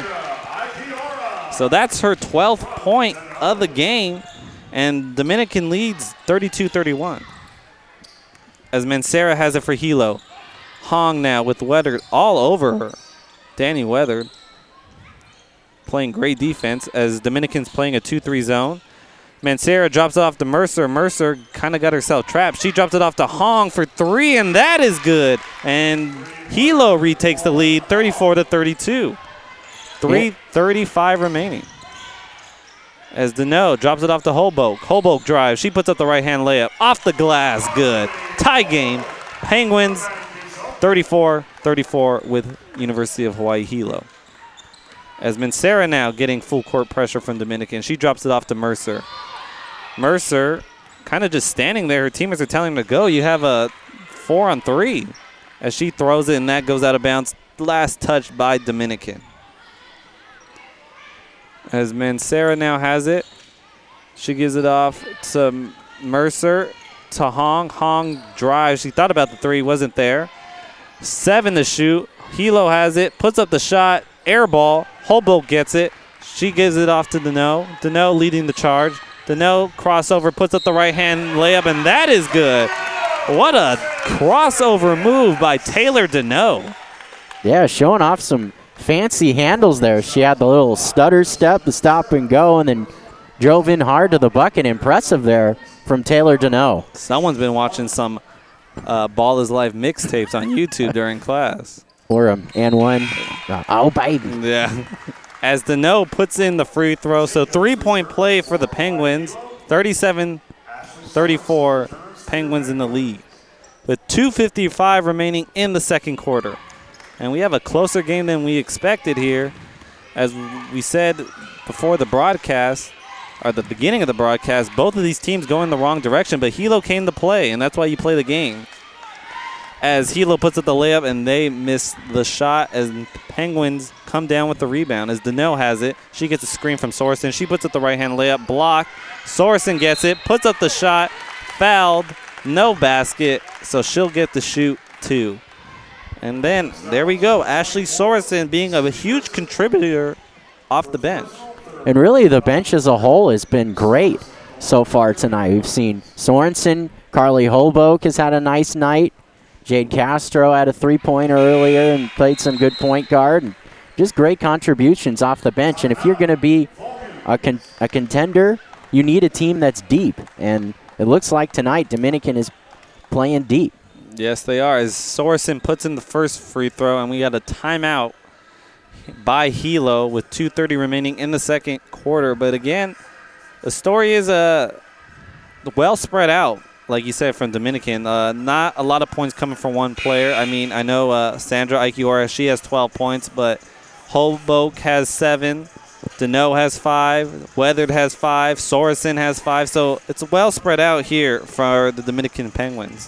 So that's her twelfth point of the game, and Dominican leads thirty-two thirty-one. As Mancera has it for Hilo. Hong now with Weathered all over her. Danny Weathered playing great defense as Dominican's playing a two three zone. Mancera drops it off to Mercer. Mercer kind of got herself trapped. She drops it off to Hong for three, and that is good. And Hilo retakes the lead, thirty-four to thirty-two. three thirty-five remaining. As Deneau drops it off to Holbrook. Holbrook drives. She puts up the right-hand layup. Off the glass. Good. Tie game. Penguins thirty-four thirty-four with University of Hawaii Hilo. As Mancera now getting full court pressure from Dominican. She drops it off to Mercer. Mercer kind of just standing there. Her teammates are telling her to go. You have a four on three. As she throws it, and that goes out of bounds. Last touch by Dominican. As Mancera now has it, she gives it off to Mercer, to Hong. Hong drives. She thought about the three, wasn't there. Seven to shoot. Hilo has it, puts up the shot, air ball. Holbrook gets it. She gives it off to Deneau. Deneau leading the charge. Deneau crossover, puts up the right-hand layup, and that is good. What a crossover move by Taylor Deneau. Yeah, showing off some fancy handles there. She had the little stutter step, the stop and go, and then drove in hard to the bucket. Impressive there from Taylor Deneau. Someone's been watching some uh, Ball is Life mixtapes on YouTube during class. Or um, and one. Oh, baby. Yeah. As Deneau puts in the free throw. So three-point play for the Penguins. thirty-seven thirty-four, Penguins in the lead. With two fifty-five remaining in the second quarter. And we have a closer game than we expected here. As we said before the broadcast, or the beginning of the broadcast, both of these teams go in the wrong direction, but Hilo came to play, and that's why you play the game. As Hilo puts up the layup, and they miss the shot as Penguins come down with the rebound. As Deneau has it, she gets a screen from Sorensen. She puts up the right-hand layup, blocked. Sorensen gets it, puts up the shot, fouled, no basket, so she'll get the shoot too. And then, there we go. Ashley Sorensen being a huge contributor off the bench. And really, the bench as a whole has been great so far tonight. We've seen Sorensen, Carly Holbrook has had a nice night. Jade Castro had a three-pointer earlier and played some good point guard. And just great contributions off the bench. And if you're going to be a, con- a contender, you need a team that's deep. And it looks like tonight Dominican is playing deep. Yes, they are. As Sorensen puts in the first free throw, and we got a timeout by Hilo with two thirty remaining in the second quarter. But again, the story is uh, well spread out, like you said, from Dominican. Uh, not a lot of points coming from one player. I mean, I know uh, Sandra Aikiora, she has twelve points, but Holbrook has seven. Deneau has five. Weathered has five. Sorensen has five. So it's well spread out here for the Dominican Penguins.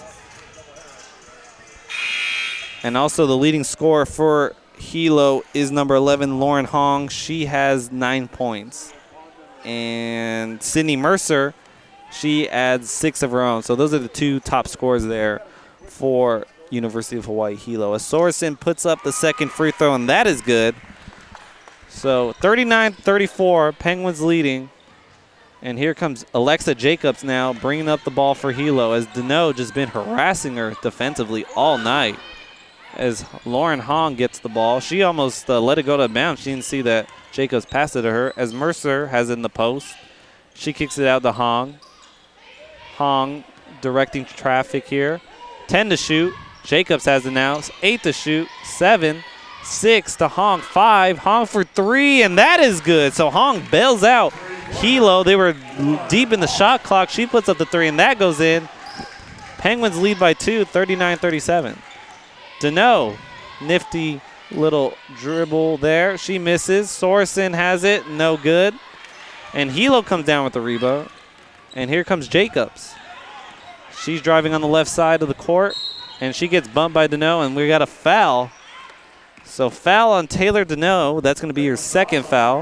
And also the leading scorer for Hilo is number eleven, Lauren Hong. She has nine points. And Sydney Mercer, she adds six of her own. So those are the two top scores there for University of Hawaii Hilo. As Sorensen puts up the second free throw, and that is good. So thirty-nine thirty-four, Penguins leading. And here comes Alexa Jacobs now bringing up the ball for Hilo as Deneau just been harassing her defensively all night. As Lauren Hong gets the ball, she almost uh, let it go to bounds. She didn't see that Jacobs passed it to her. As Mercer has it in the post, she kicks it out to Hong. Hong directing traffic here. ten to shoot. Jacobs has it now. eight to shoot. seven. six to Hong. five. Hong for three, and that is good. So Hong bails out Hilo. They were deep in the shot clock. She puts up the three, and that goes in. Penguins lead by two, thirty-nine thirty-seven. Deneau, nifty little dribble there. She misses. Sorensen has it. No good. And Hilo comes down with the rebound. And here comes Jacobs. She's driving on the left side of the court. And she gets bumped by Deneau. And we got a foul. So foul on Taylor Deneau. That's going to be your second foul.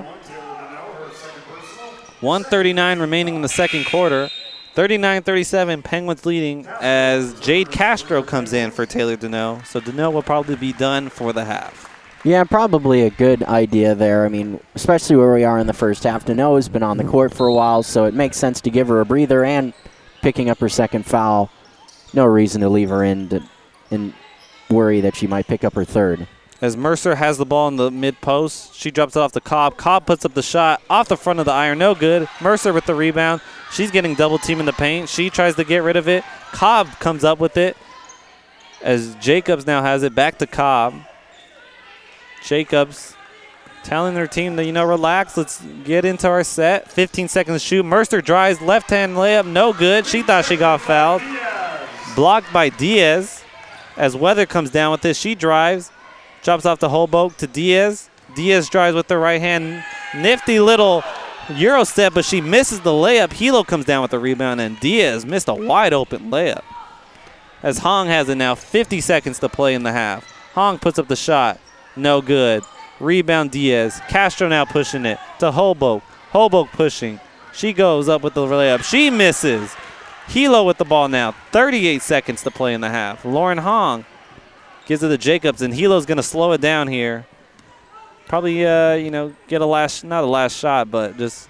one thirty-nine remaining in the second quarter. thirty-nine thirty-seven, Penguins leading as Jade Castro comes in for Taylor Deneau. So Deneau will probably be done for the half. Yeah, probably a good idea there. I mean, especially where we are in the first half. Deneau has been on the court for a while, so it makes sense to give her a breather, and picking up her second foul, no reason to leave her in to, and worry that she might pick up her third. As Mercer has the ball in the mid-post, she drops it off to Cobb. Cobb puts up the shot off the front of the iron. No good. Mercer with the rebound. She's getting double-teamed in the paint. She tries to get rid of it. Cobb comes up with it as Jacobs now has it back to Cobb. Jacobs telling their team that, you know, relax, let's get into our set. fifteen seconds to shoot. Mercer drives, left-hand layup, no good. She thought she got fouled. Blocked by Diaz. As Weather comes down with this, she drives, drops off to Holboke to Diaz. Diaz drives with the right hand. Nifty little Euro step, but she misses the layup. Hilo comes down with the rebound, and Diaz missed a wide open layup. As Hong has it now, fifty seconds to play in the half. Hong puts up the shot, no good. Rebound Diaz. Castro now pushing it to Holboke. Holboke pushing. She goes up with the layup. She misses. Hilo with the ball now. thirty-eight seconds to play in the half. Lauren Hong gives it to Jacobs, and Hilo's going to slow it down here. Probably, uh, you know, get a last, not a last shot, but just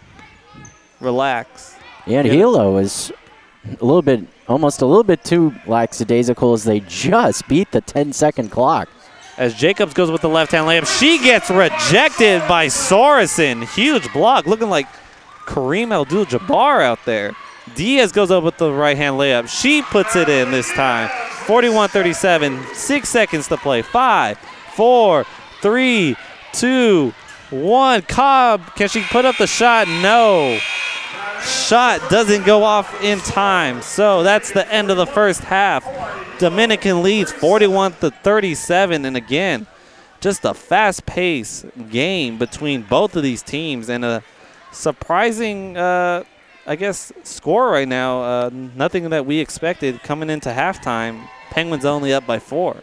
relax. Yeah, and Get Hilo is a little bit, almost a little bit too lackadaisical as they just beat the ten-second clock. As Jacobs goes with the left-hand layup, she gets rejected by Sorensen. Huge block, looking like Kareem Abdul-Jabbar out there. Diaz goes up with the right-hand layup. She puts it in this time. forty-one thirty-seven, six seconds to play. Five, four, three, two, one. Cobb, can she put up the shot? No. Shot doesn't go off in time. So that's the end of the first half. Dominican leads forty-one to thirty-seven. And again, just a fast-paced game between both of these teams and a surprising, uh, I guess, score right now. Uh, nothing that we expected coming into halftime. Penguins only up by four.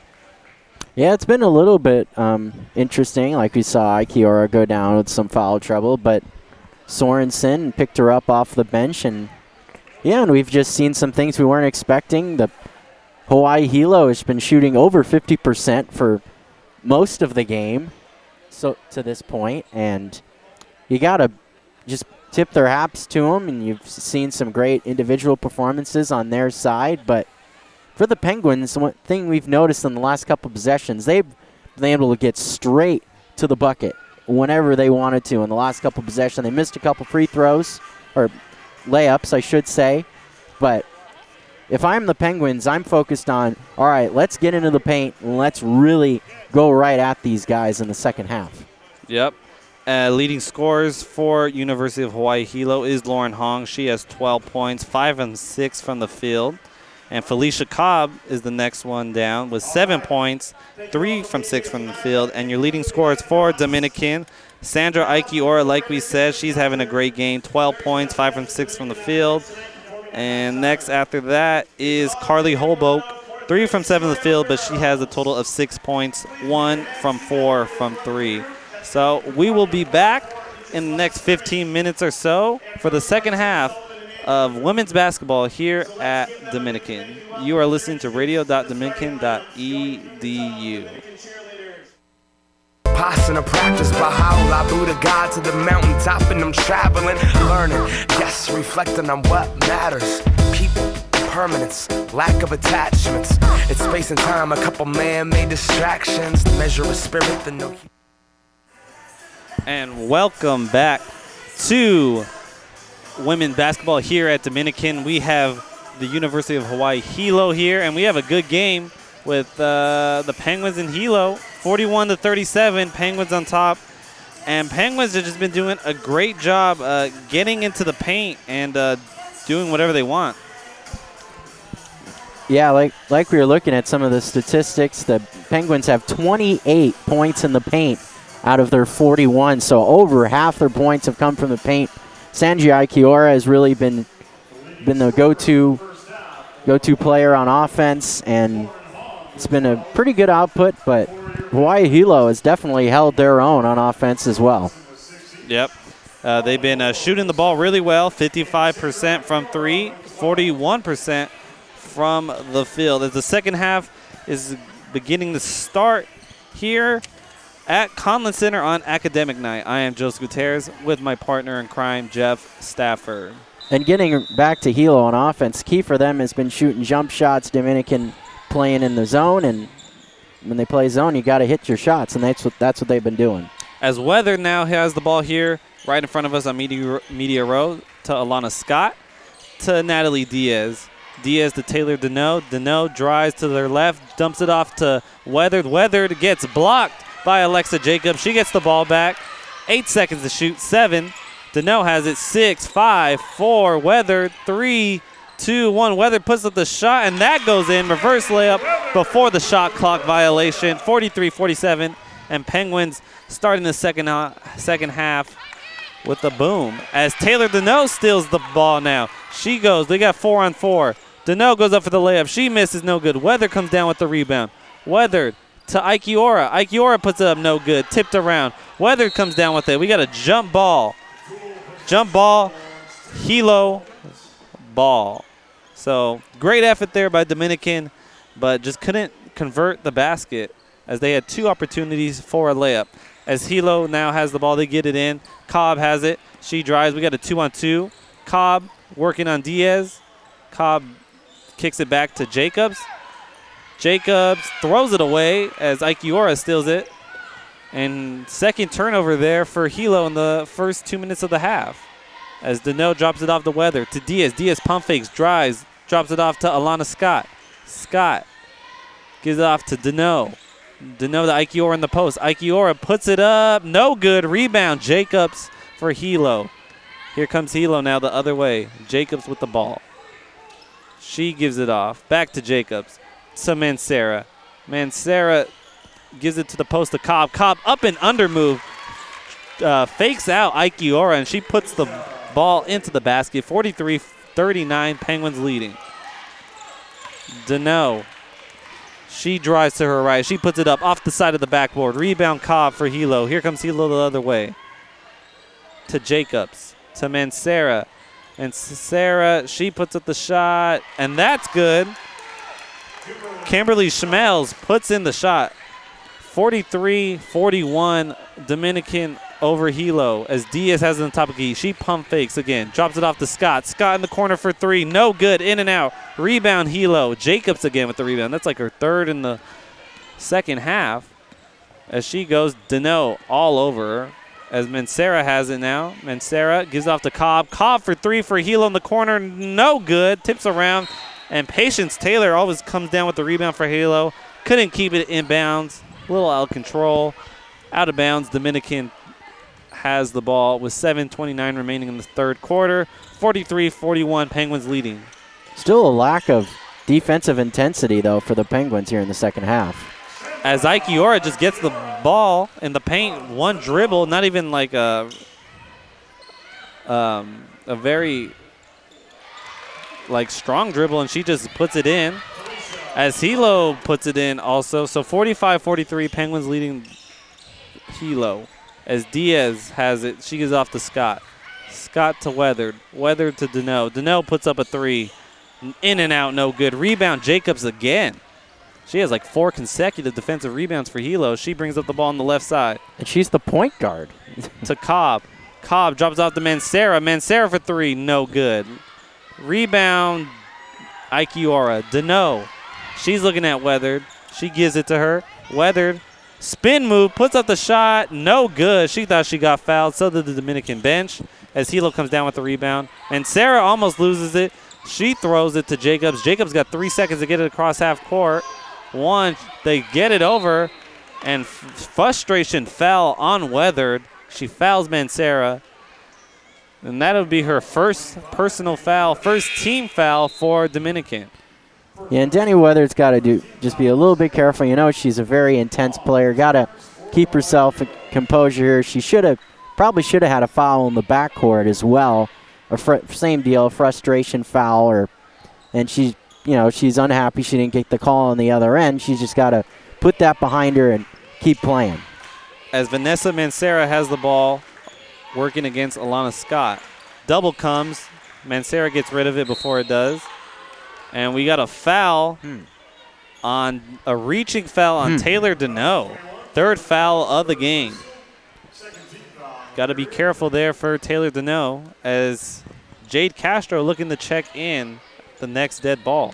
Yeah, it's been a little bit um, interesting. Like we saw Ikiora go down with some foul trouble, but Sorensen picked her up off the bench. And, yeah, and we've just seen some things we weren't expecting. The Hawaii Hilo has been shooting over fifty percent for most of the game so to this point, and you got to just tip their hats to them, and you've seen some great individual performances on their side. But for the Penguins, one thing we've noticed in the last couple of possessions, they've been able to get straight to the bucket whenever they wanted to in the last couple of possessions. They missed a couple free throws, or layups, I should say. But if I'm the Penguins, I'm focused on, all right, let's get into the paint and let's really go right at these guys in the second half. Yep. Uh, leading scorers for University of Hawaii Hilo is Lauren Hong. She has twelve points, five and six from the field. And Felicia Cobb is the next one down with seven points, three from six from the field. And your leading scorers for Dominican, Sandra Ikiora, like we said, she's having a great game, twelve points, five from six from the field. And next after that is Carly Holboke, three from seven in the field, but she has a total of six points, one from four from three. So we will be back in the next fifteen minutes or so for the second half of women's basketball here at Dominican. You are listening to radio dot dominican dot e d u. Passing a practice by how I blew the God to the mountaintop, and I'm traveling, learning, yes, reflecting on what matters. People, permanence, lack of attachments. It's space and time, a couple man-made distractions. The measure of spirit, the no. And welcome back to women's basketball here at Dominican. We have the University of Hawaii Hilo here, and we have a good game with uh, the Penguins and Hilo, forty-one to thirty-seven. Penguins on top, and Penguins have just been doing a great job uh, getting into the paint and uh, doing whatever they want. Yeah, like like we were looking at some of the statistics, the Penguins have twenty-eight points in the paint out of their forty-one, so over half their points have come from the paint. Sanji Ikiora has really been been the go-to go-to player on offense, and it's been a pretty good output, but Hawaii Hilo has definitely held their own on offense as well. Yep. Uh, they've been uh, shooting the ball really well, fifty-five percent from three, forty-one percent from the field. As the second half is beginning to start here at Conlin Center on Academic Night. I am Joseph Gutierrez with my partner in crime, Jeff Stafford. And getting back to Hilo on offense, key for them has been shooting jump shots. Dominican playing in the zone, and when they play zone, you got to hit your shots, and that's what that's what they've been doing. As Weather now has the ball here right in front of us on Media, Media Row to Alana Scott to Natalie Diaz. Diaz to Taylor Deneau. Deneau drives to their left, dumps it off to Weathered. Weathered gets blocked by Alexa Jacobs. She gets the ball back. Eight seconds to shoot. Seven. Deneau has it. Six, five, four. Weathered. Three, two, one. Weathered puts up the shot, and that goes in. Reverse layup before the shot clock violation. forty-three forty-seven. And Penguins starting the second, uh, second half with a boom as Taylor Deneau steals the ball now. She goes. They got four on four. Deneau goes up for the layup. She misses, no good. Weathered comes down with the rebound. Weathered to Ikiora. Ikiora puts it up, no good. Tipped around. Weathered comes down with it. We got a jump ball. Jump ball. Hilo ball. So great effort there by Dominican, but just couldn't convert the basket as they had two opportunities for a layup. As Hilo now has the ball, they get it in. Cobb has it. She drives. We got a two-on-two. Cobb working on Diaz. Cobb kicks it back to Jacobs. Jacobs throws it away as Ikiora steals it. And second turnover there for Hilo in the first two minutes of the half. As Deneau drops it off the Weather to Diaz. Diaz pump fakes, drives, drops it off to Alana Scott. Scott gives it off to Deneau. Deneau to Ikiora in the post. Ikiora puts it up. No good. Rebound. Jacobs for Hilo. Here comes Hilo now the other way. Jacobs with the ball. She gives it off. Back to Jacobs. To Mancera. Mancera gives it to the post to Cobb. Cobb up and under move. Uh, fakes out Ikiora, and she puts the ball into the basket. forty-three thirty-nine, Penguins leading. Deneau. She drives to her right. She puts it up off the side of the backboard. Rebound Cobb for Hilo. Here comes Hilo the other way. To Jacobs. To Mancera. And Sarah, she puts up the shot, and that's good. Kimberly Schmelz puts in the shot. forty-three forty-one, Dominican over Hilo as Diaz has it on top of key. She pump fakes again. Drops it off to Scott. Scott in the corner for three. No good. In and out. Rebound Hilo. Jacobs again with the rebound. That's like her third in the second half. As she goes, Deneau all over her. As Mancera has it now. Mancera gives off to Cobb. Cobb for three for Hilo in the corner. No good. Tips around. And Patience Taylor always comes down with the rebound for Hilo. Couldn't keep it in bounds. A little out of control. Out of bounds. Dominican has the ball with seven twenty-nine remaining in the third quarter. forty-three forty-one, Penguins leading. Still a lack of defensive intensity, though, for the Penguins here in the second half. As Ikiora just gets the ball in the paint, one dribble, not even like a, um, a very like strong dribble, and she just puts it in. As Hilo puts it in also. So forty-five forty-three, Penguins leading Hilo. As Diaz has it, she gives off to Scott. Scott to Weathered. Weathered to Deneau. Deneau puts up a three. In and out, no good. Rebound, Jacobs again. She has like four consecutive defensive rebounds for Hilo. She brings up the ball on the left side. And she's the point guard. To Cobb. Cobb drops off to Mancera. Mancera for three, no good. Rebound, Ikiora. Deneau. She's looking at Weathered. She gives it to her. Weathered. Spin move, puts up the shot, no good. She thought she got fouled, so did the Dominican bench as Hilo comes down with the rebound. And Sarah almost loses it. She throws it to Jacobs. Jacobs got three seconds to get it across half court. One, they get it over, and f- frustration fell on Weathered. She fouls Mancera. And that would be her first personal foul, first team foul for Dominican. Yeah, and Denny Weathered's got to do just be a little bit careful. You know, she's a very intense player. Got to keep herself composure here. She should have, probably should have had a foul in the backcourt as well. Or fr- same deal, frustration foul. Or, and she's, you know, she's unhappy she didn't get the call on the other end. She's just got to put that behind her and keep playing. As Vanessa Mancera has the ball, working against Alana Scott. Double comes. Mancera gets rid of it before it does. And we got a foul hmm. on a reaching foul on hmm. Taylor Deneau. Third foul of the game. Got to be careful there for Taylor Deneau as Jade Castro looking to check in the next dead ball.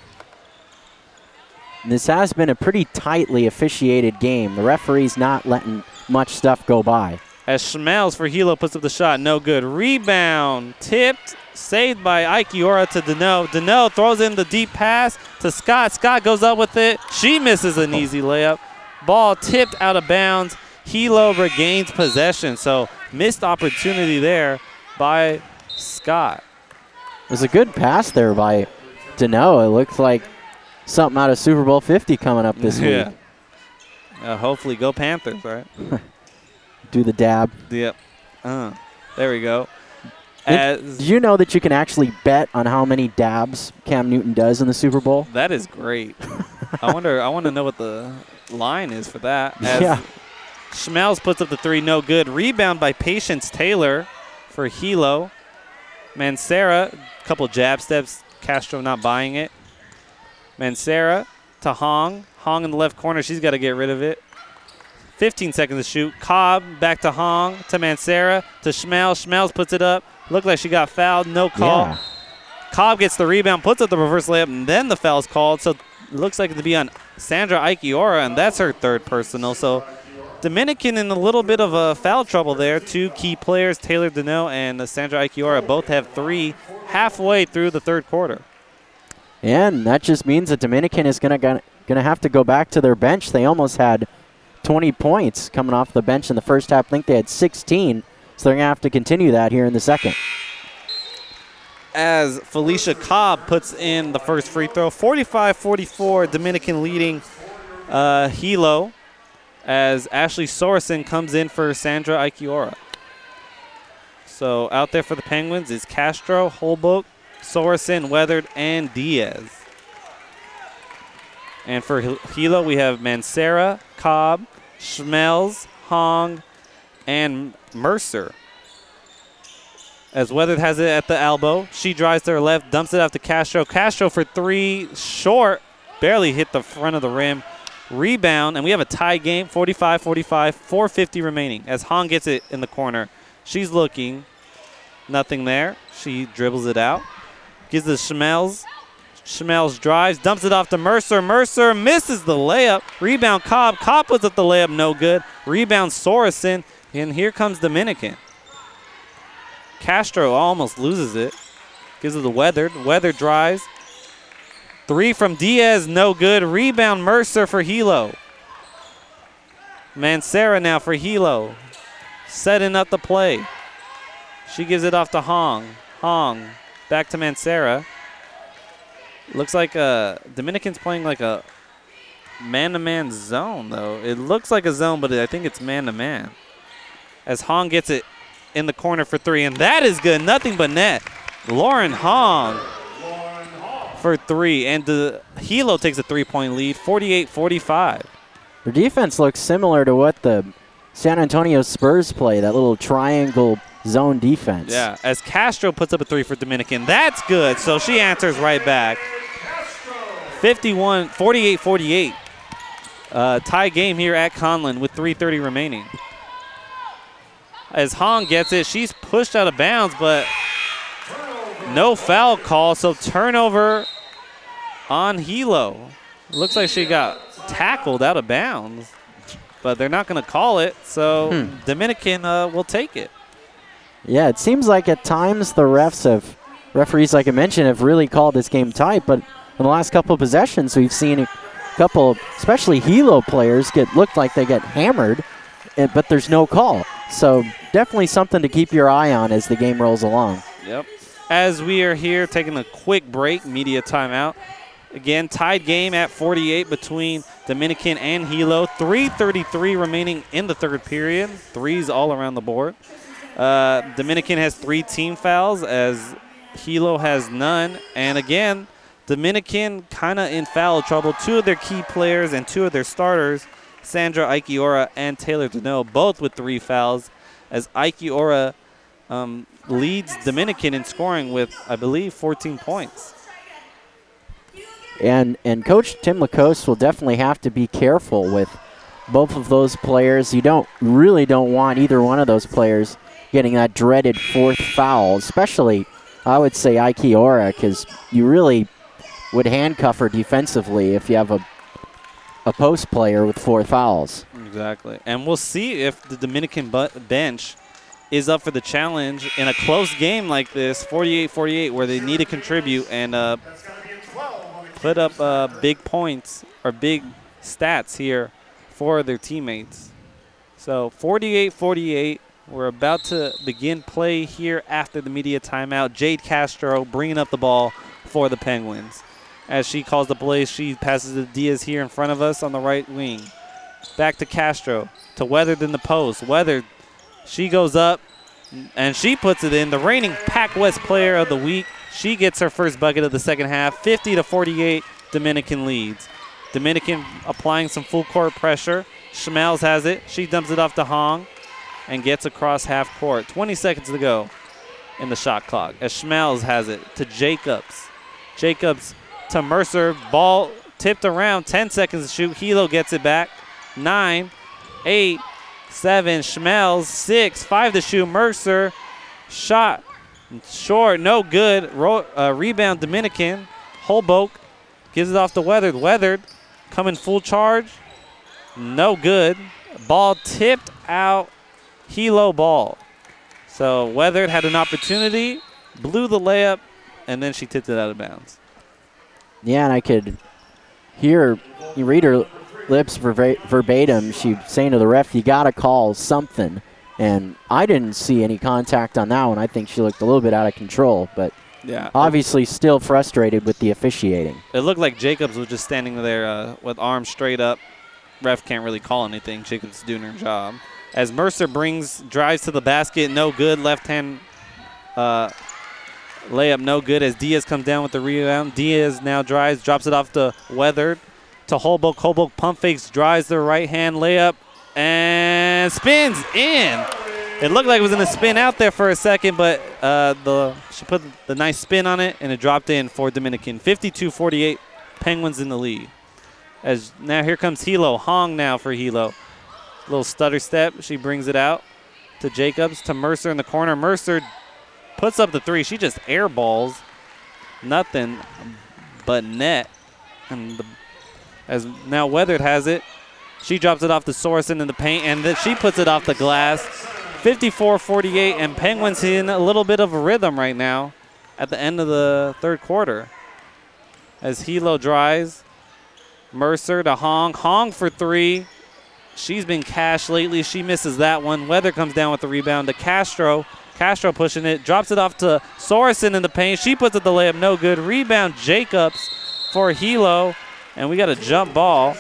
This has been a pretty tightly officiated game. The referee's not letting much stuff go by. As Schmelz for Hilo puts up the shot, no good. Rebound, tipped, saved by Ikiora to Deneau. Deneau throws in the deep pass to Scott. Scott goes up with it. She misses an easy layup. Ball tipped out of bounds. Hilo regains possession, so missed opportunity there by Scott. It was a good pass there by Deneau. It looked like something out of Super Bowl fifty coming up this Yeah. week. Uh, hopefully go Panthers, right? Do the dab. Yep. Uh, there we go. Did, As did you know that you can actually bet on how many dabs Cam Newton does in the Super Bowl? that is great. I wonder. I want to know what the line is for that. As Yeah. Schmelz puts up the three, no good. Rebound by Patience Taylor for Hilo. Mancera, couple jab steps. Castro not buying it. Mancera to Hong. Hong in the left corner. She's got to get rid of it. fifteen seconds to shoot. Cobb back to Hong, to Mancera, to Schmelz. Schmelz puts it up. Looked like she got fouled. No call. Yeah. Cobb gets the rebound, puts up the reverse layup, and then the foul's called. So it looks like it to be on Sandra Ikiora, and that's her third personal. So Dominican in a little bit of a foul trouble there. Two key players, Taylor Deneau and Sandra Ikiora, both have three halfway through the third quarter. And that just means that Dominican is going to going to have to go back to their bench. They almost had twenty points coming off the bench in the first half. I think they had sixteen, so they're going to have to continue that here in the second. As Felicia Cobb puts in the first free throw, forty-five forty-four, Dominican leading uh, Hilo, as Ashley Sorensen comes in for Sandra Ikiora. So out there for the Penguins is Castro, Holbrook, Sorensen, Weathered, and Diaz. And for Hilo, we have Mancera, Cobb, Schmelz, Hong, and Mercer. As Weathered has it at the elbow. She drives to her left, dumps it out to Castro. Castro for three, short, barely hit the front of the rim. Rebound, and we have a tie game, forty-five forty-five, four fifty remaining. As Hong gets it in the corner. She's looking, nothing there. She dribbles it out. Gives it to Schmelz. Schmelz drives, dumps it off to Mercer. Mercer misses the layup. Rebound Cobb. Cobb puts up the layup, no good. Rebound Sorensen, and here comes Dominican. Castro almost loses it. Gives it to Weathered. Weathered drives. Three from Diaz, no good. Rebound Mercer for Hilo. Mancera now for Hilo. Setting up the play. She gives it off to Hong. Hong back to Mancera. Looks like uh, Dominican's playing like a man-to-man zone, though. It looks like a zone, but I think it's man-to-man. As Hong gets it in the corner for three, and that is good. Nothing but net. Lauren Hong for three, and the Hilo takes a three-point lead, forty-eight forty-five. Their defense looks similar to what the San Antonio Spurs play, that little triangle zone defense. Yeah, as Castro puts up a three for Dominican. That's good, so she answers right back. fifty-one, forty-eight forty-eight. Uh, tie game here at Conlin with three thirty remaining. As Hong gets it, she's pushed out of bounds, but no foul call, so turnover on Hilo. Looks like she got tackled out of bounds, but they're not going to call it, so hmm. Dominican uh, will take it. Yeah, it seems like at times the refs have, referees like I mentioned, have really called this game tight, but in the last couple of possessions we've seen a couple, especially Hilo players, get looked like they get hammered, but there's no call. So definitely something to keep your eye on as the game rolls along. Yep. As we are here taking a quick break, media timeout. Again, tied game at forty-eight between Dominican and Hilo. three thirty-three remaining in the third period. Threes all around the board. Uh, Dominican has three team fouls as Hilo has none. And again, Dominican kind of in foul trouble. Two of their key players and two of their starters, Sandra Ikiora and Taylor Deneau, both with three fouls, as Ikiora um, leads Dominican in scoring with, I believe, fourteen points. And and Coach Tim Lacoste will definitely have to be careful with both of those players. You don't really don't want either one of those players getting that dreaded fourth foul, especially, I would say, Ikiora, because you really would handcuff her defensively if you have a a post player with four fouls. Exactly. And we'll see if the Dominican bench is up for the challenge in a close game like this, forty-eight forty-eight, where they need to contribute and uh, put up uh, big points or big stats here for their teammates. So forty-eight forty-eight. We're about to begin play here after the media timeout. Jade Castro bringing up the ball for the Penguins. As she calls the play, she passes to Diaz here in front of us on the right wing. Back to Castro, to Weathered in the post. Weathered, she goes up, and she puts it in. The reigning Pac West Player of the Week. She gets her first bucket of the second half. fifty to forty-eight, Dominican leads. Dominican applying some full court pressure. Schmelz has it. She dumps it off to Hong and gets across half court. twenty seconds to go in the shot clock as Schmelz has it to Jacobs. Jacobs to Mercer. Ball tipped around. ten seconds to shoot. Hilo gets it back. Nine, eight, seven. Schmelz. Six, five to shoot. Mercer. Shot short. No good. Ro- uh, rebound Dominican. Holbrook gives it off to Weathered. Weathered coming full charge. No good. Ball tipped out. Hilo ball. So Weathered had an opportunity, blew the layup, and then she tipped it out of bounds. Yeah, and I could hear, you read her lips verba- verbatim. She saying to the ref, you got to call something. And I didn't see any contact on that one. I think she looked a little bit out of control, but yeah, obviously still frustrated with the officiating. It looked like Jacobs was just standing there uh, with arms straight up. Ref can't really call anything. Jacobs is doing her job. As Mercer brings, drives to the basket, no good. Left-hand uh, layup, no good. As Diaz comes down with the rebound. Diaz now drives, drops it off to Weathered, to Holbrook. Holbrook pump fakes, drives the right-hand layup, and spins in. It looked like it was going to spin out there for a second, but uh, the she put the nice spin on it, and it dropped in for Dominican. fifty-two forty-eight, Penguins in the lead. As now here comes Hilo. Hong now for Hilo. Little stutter step. She brings it out to Jacobs, to Mercer in the corner. Mercer puts up the three. She just airballs. Nothing but net. And the, as now Weathered has it. She drops it off to Sorensen in the paint, and then she puts it off the glass. fifty-four forty-eight, and Penguins in a little bit of a rhythm right now at the end of the third quarter. As Hilo drives. Mercer to Hong. Hong for three. She's been cashed lately. She misses that one. Weathered comes down with the rebound to Castro. Castro pushing it. Drops it off to Sorensen in the paint. She puts it the layup. No good. Rebound Jacobs for Hilo. And we got a jump ball.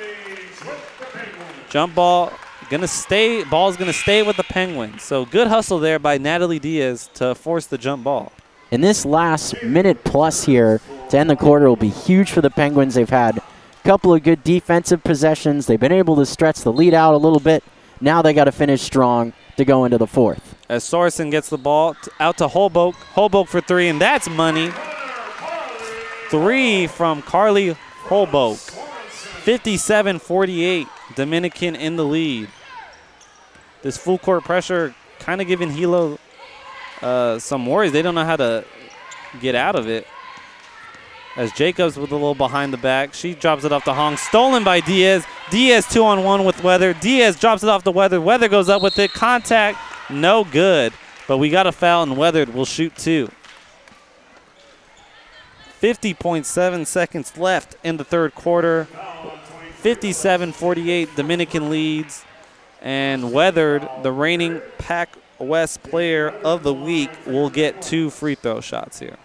Jump ball. Gonna stay. Ball's going to stay with the Penguins. So good hustle there by Natalie Diaz to force the jump ball. And this last minute plus here to end the quarter will be huge for the Penguins. They've had couple of good defensive possessions. They've been able to stretch the lead out a little bit. Now they got to finish strong to go into the fourth. As Sorensen gets the ball t- out to Holbrook. Holbrook for three, and that's money. Three from Carly Holbrook. fifty-seven forty-eight, Dominican in the lead. This full court pressure kind of giving Hilo uh, some worries. They don't know how to get out of it. As Jacobs with a little behind the back. She drops it off to Hong. Stolen by Diaz. Diaz two on one with Weathered. Diaz drops it off to Weathered. Weathered goes up with it. Contact. No good. But we got a foul, and Weathered will shoot two. fifty point seven seconds left in the third quarter. fifty-seven forty-eight, Dominican leads. And Weathered, the reigning Pac West Player of the Week, will get two free throw shots here.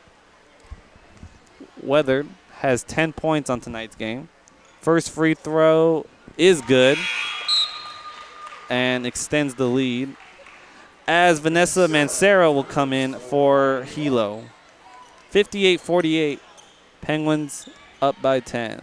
Weathered has ten points on tonight's game. First free throw is good and extends the lead. As Vanessa Mancera will come in for Hilo. fifty-eight forty-eight, Penguins up by ten.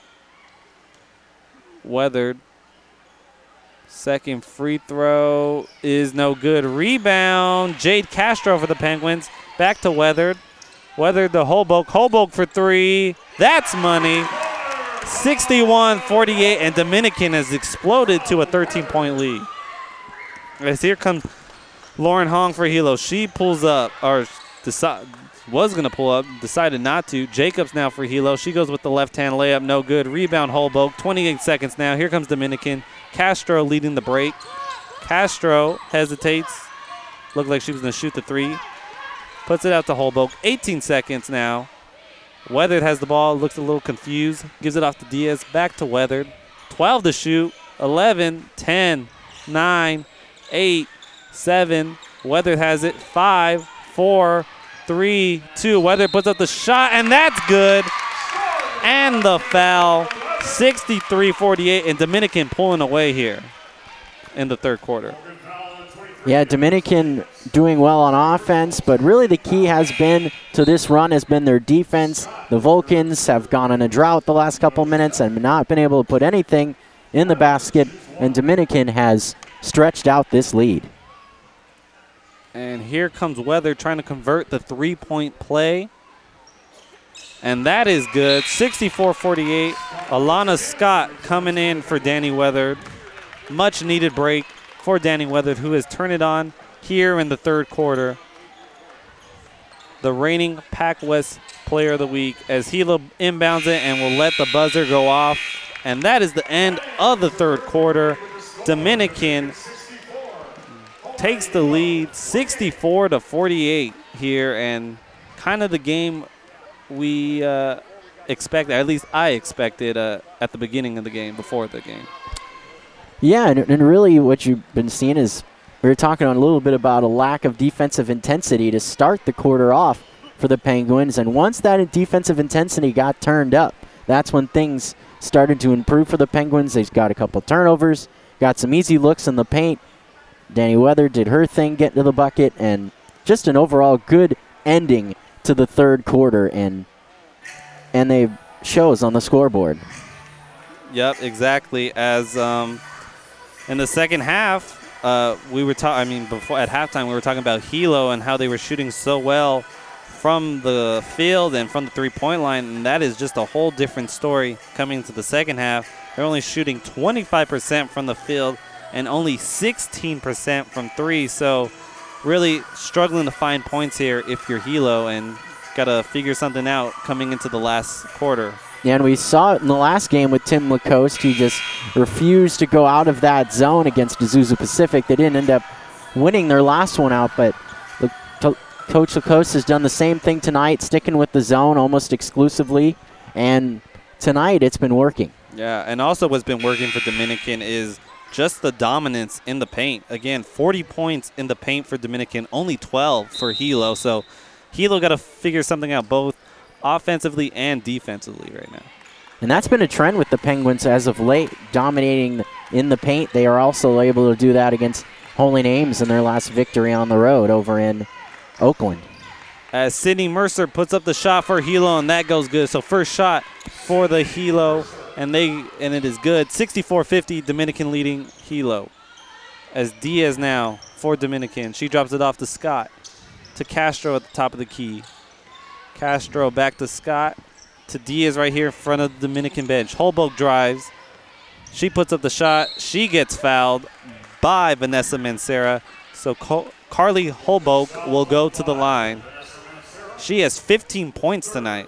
Weathered. Second free throw is no good. Rebound, Jade Castro for the Penguins. Back to Weathered. Weathered to Holbrook. Holbrook for three. That's money. sixty-one forty-eight, and Dominican has exploded to a thirteen-point lead. As here comes Lauren Hong for Hilo. She pulls up, or decide, was going to pull up, decided not to. Jacobs now for Hilo. She goes with the left-hand layup. No good. Rebound Holbrook. twenty-eight seconds now. Here comes Dominican. Castro leading the break. Castro hesitates. Looked like she was going to shoot the three. Puts it out to Holbrook. eighteen seconds now. Weathered has the ball. Looks a little confused. Gives it off to Diaz. Back to Weathered. twelve to shoot. eleven, ten. nine, eight, seven. Weather has it. Five, four, three, two. Weather puts up the shot, and that's good. And the foul. sixty-three forty-eight, and Dominican pulling away here in the third quarter. Yeah, Dominican doing well on offense, but really the key has been to this run has been their defense. The Vulcans have gone on a drought the last couple minutes and not been able to put anything in the basket, and Dominican has stretched out this lead. And here comes Weather trying to convert the three-point play. And that is good. sixty-four forty-eight. Alana Scott coming in for Danny Weathered. Much needed break for Danny Weathered, who has turned it on here in the third quarter. The reigning Pac West Player of the Week as Hilo inbounds it and will let the buzzer go off. And that is the end of the third quarter. Dominican takes the lead sixty-four to forty-eight here, and kind of the game we uh, expected, at least I expected uh, at the beginning of the game, before the game. Yeah, and, and really what you've been seeing is we were talking a little bit about a lack of defensive intensity to start the quarter off for the Penguins, and once that defensive intensity got turned up, that's when things started to improve for the Penguins. They got a couple turnovers, got some easy looks in the paint. Danny Weather did her thing, get to the bucket, and just an overall good ending to the third quarter, and and they shows on the scoreboard. Yep, exactly. As um, in the second half, uh, we were talking. I mean, before at halftime, we were talking about Hilo and how they were shooting so well from the field and from the three-point line, and that is just a whole different story coming into the second half. They're only shooting twenty-five percent from the field and only sixteen percent from three. So really struggling to find points here if you're Hilo, and got to figure something out coming into the last quarter. Yeah, and we saw it in the last game with Tim Lacoste. He just refused to go out of that zone against Azusa Pacific. They didn't end up winning their last one out, but Coach Lacoste has done the same thing tonight, sticking with the zone almost exclusively, and tonight it's been working. Yeah, and also what's been working for Dominican is just the dominance in the paint. Again, forty points in the paint for Dominican, only twelve for Hilo. So Hilo got to figure something out both offensively and defensively right now. And that's been a trend with the Penguins as of late, dominating in the paint. They are also able to do that against Holy Names in their last victory on the road over in Oakland. As Sydney Mercer puts up the shot for Hilo, and that goes good. So first shot for the Hilo, and they and it is good. sixty-four fifty, Dominican leading Hilo. As Diaz now for Dominican. She drops it off to Scott, to Castro at the top of the key. Castro back to Scott, to Diaz right here in front of the Dominican bench. Holbrook drives. She puts up the shot. She gets fouled by Vanessa Mancera. So Col- Carly Holbrook will go to the line. She has fifteen points tonight.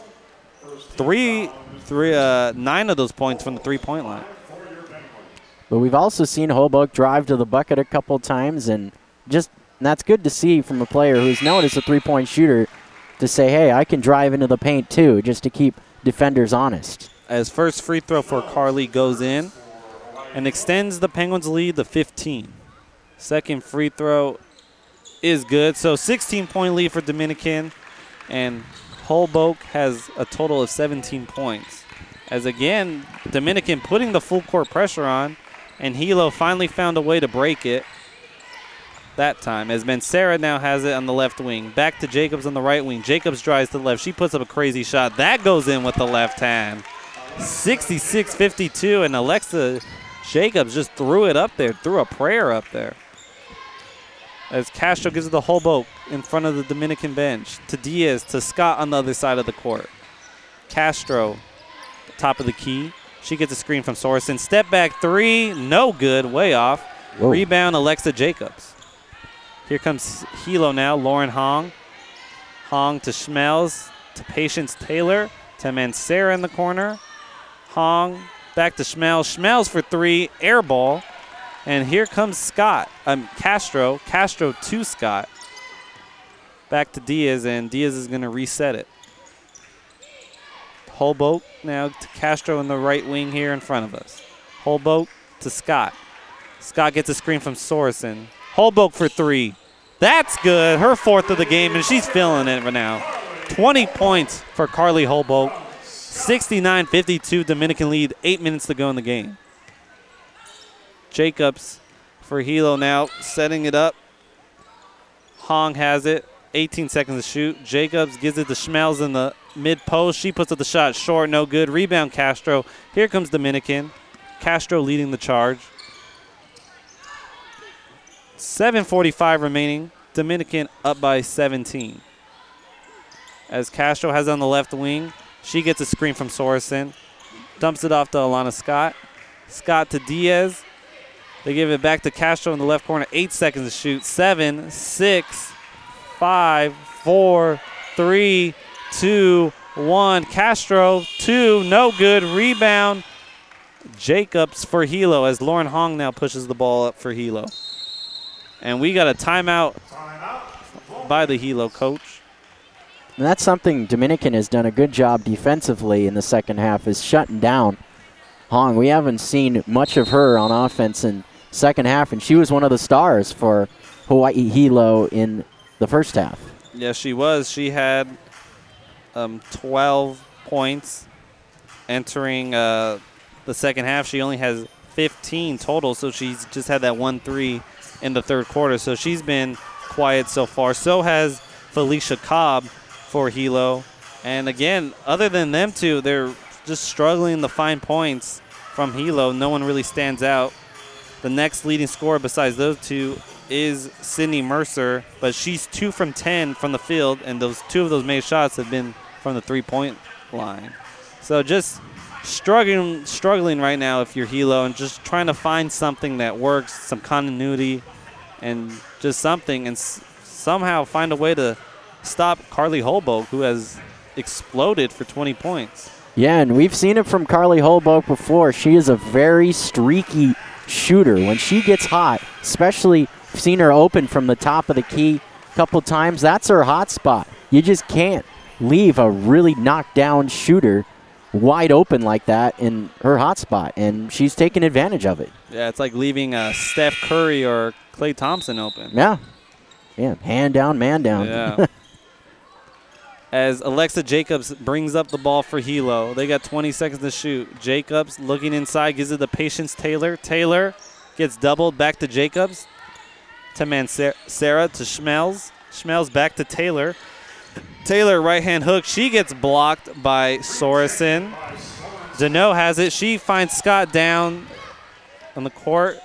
Three, three, uh, nine of those points from the three-point line. But we've also seen Holbrook drive to the bucket a couple times, and just and that's good to see from a player who's known as a three-point shooter to say, hey, I can drive into the paint too, just to keep defenders honest. As first free throw for Carly goes in and extends the Penguins' lead to fifteen. Second free throw is good. So sixteen-point lead for Dominican, and Holbrook has a total of seventeen points. As again, Dominican putting the full court pressure on, and Hilo finally found a way to break it that time, as Mancera now has it on the left wing. Back to Jacobs on the right wing. Jacobs drives to the left. She puts up a crazy shot. That goes in with the left hand. sixty-six fifty-two, and Alexa Jacobs just threw it up there, threw a prayer up there. As Castro gives it to Holbrook in front of the Dominican bench, to Diaz, to Scott on the other side of the court. Castro, top of the key. She gets a screen from Sorensen. Step back three, no good, way off. Whoa. Rebound, Alexa Jacobs. Here comes Hilo now, Lauren Hong. Hong to Schmelz, to Patience Taylor, to Mancera in the corner. Hong back to Schmelz. Schmelz for three, air ball. And here comes Scott, um, Castro. Castro to Scott. Back to Diaz, and Diaz is going to reset it. Holbrook now to Castro in the right wing here in front of us. Holbrook to Scott. Scott gets a screen from Sorensen. Holbrook for three. That's good. Her fourth of the game, and she's feeling it right now. twenty points for Carly Holbrook. sixty-nine fifty-two Dominican lead. Eight minutes to go in the game. Jacobs for Hilo now, setting it up. Hong has it. eighteen seconds to shoot. Jacobs gives it to Schmelz in the mid-post. She puts up the shot short, no good. Rebound Castro. Here comes Dominican. Castro leading the charge. seven forty-five remaining. Dominican up by seventeen. As Castro has it on the left wing, she gets a screen from Sorensen. Dumps it off to Alana Scott. Scott to Diaz. They give it back to Castro in the left corner. Eight seconds to shoot. Seven, six, five, four, three, two, one. Castro, two, no good. Rebound. Jacobs for Hilo as Lauren Hong now pushes the ball up for Hilo. And we got a timeout by the Hilo coach. And that's something Dominican has done a good job defensively in the second half, is shutting down Hong. We haven't seen much of her on offense in second half, and she was one of the stars for Hawaii Hilo in the first half. Yes, she was. She had um, twelve points entering uh, the second half. She only has fifteen total, so she's just had that one three in the third quarter. So she's been quiet so far. So has Felicia Cobb for Hilo. And again, other than them two, they're just struggling to find points from Hilo. No one really stands out. The next leading scorer besides those two is Sydney Mercer, but she's two from ten from the field, and those two of those made shots have been from the three-point line. So just struggling struggling right now if you're Hilo, and just trying to find something that works, some continuity, and just something, and s- somehow find a way to stop Carly Holbrook, who has exploded for twenty points. Yeah, and we've seen it from Carly Holbrook before. She is a very streaky shooter. When she gets hot, especially seen her open from the top of the key a couple times, that's her hot spot. You just can't leave a really knocked down shooter wide open like that in her hot spot, and she's taking advantage of it. Yeah, it's like leaving uh, Steph Curry or Klay Thompson open. Yeah. Yeah, hand down, man down. Yeah. As Alexa Jacobs brings up the ball for Hilo. They got twenty seconds to shoot. Jacobs looking inside, gives it to Patience Taylor. Taylor gets doubled, back to Jacobs. To Mancera, to Schmelz. Schmelz back to Taylor. Taylor right-hand hook. She gets blocked by Sorensen. Deneau has it. She finds Scott down on the court.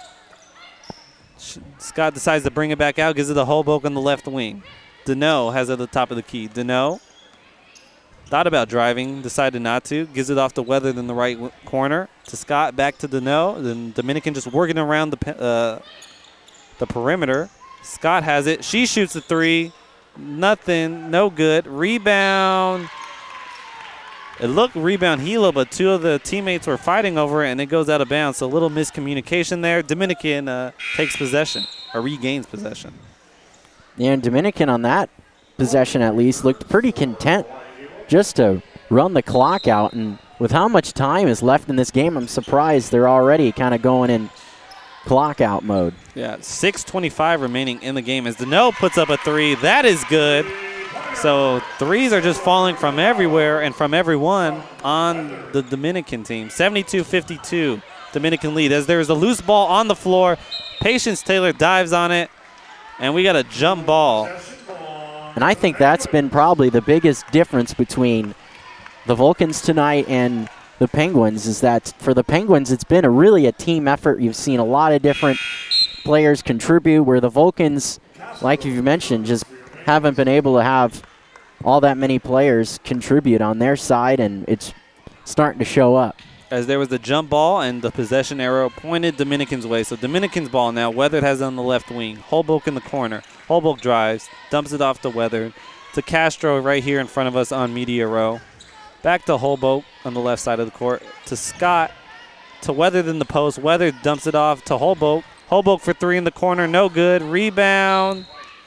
Scott decides to bring it back out, gives it to Holbrook on the left wing. Deneau has it at the top of the key. Deneau thought about driving, decided not to. Gives it off to Weathered in the right w- corner. To Scott, back to Deneau. Then Dominican just working around the pe- uh, the perimeter. Scott has it. She shoots a three. Nothing. No good. Rebound. It looked rebound Hilo, but two of the teammates were fighting over it, and it goes out of bounds. So a little miscommunication there. Dominican uh, takes possession, or regains possession. Yeah, and Dominican on that possession at least looked pretty content just to run the clock out. And with how much time is left in this game, I'm surprised they're already kind of going in clock out mode. Yeah, six twenty-five remaining in the game as Deneau puts up a three. That is good. So threes are just falling from everywhere and from everyone on the Dominican team. seventy-two fifty-two, Dominican lead. As there is a loose ball on the floor, Patience Taylor dives on it, and we got a jump ball. And I think that's been probably the biggest difference between the Vulcans tonight and the Penguins, is that for the Penguins, it's been a really a team effort. You've seen a lot of different players contribute, where the Vulcans, like you mentioned, just haven't been able to have all that many players contribute on their side, and it's starting to show up. As there was the jump ball, and the possession arrow pointed Dominican's way. So Dominican's ball now. Weathered has it on the left wing. Holbrook in the corner. Holbrook drives, dumps it off to Weathered. To Castro right here in front of us on media row. Back to Holbrook on the left side of the court. To Scott. To Weathered in the post. Weathered dumps it off to Holbrook. Holbrook for three in the corner. No good. Rebound.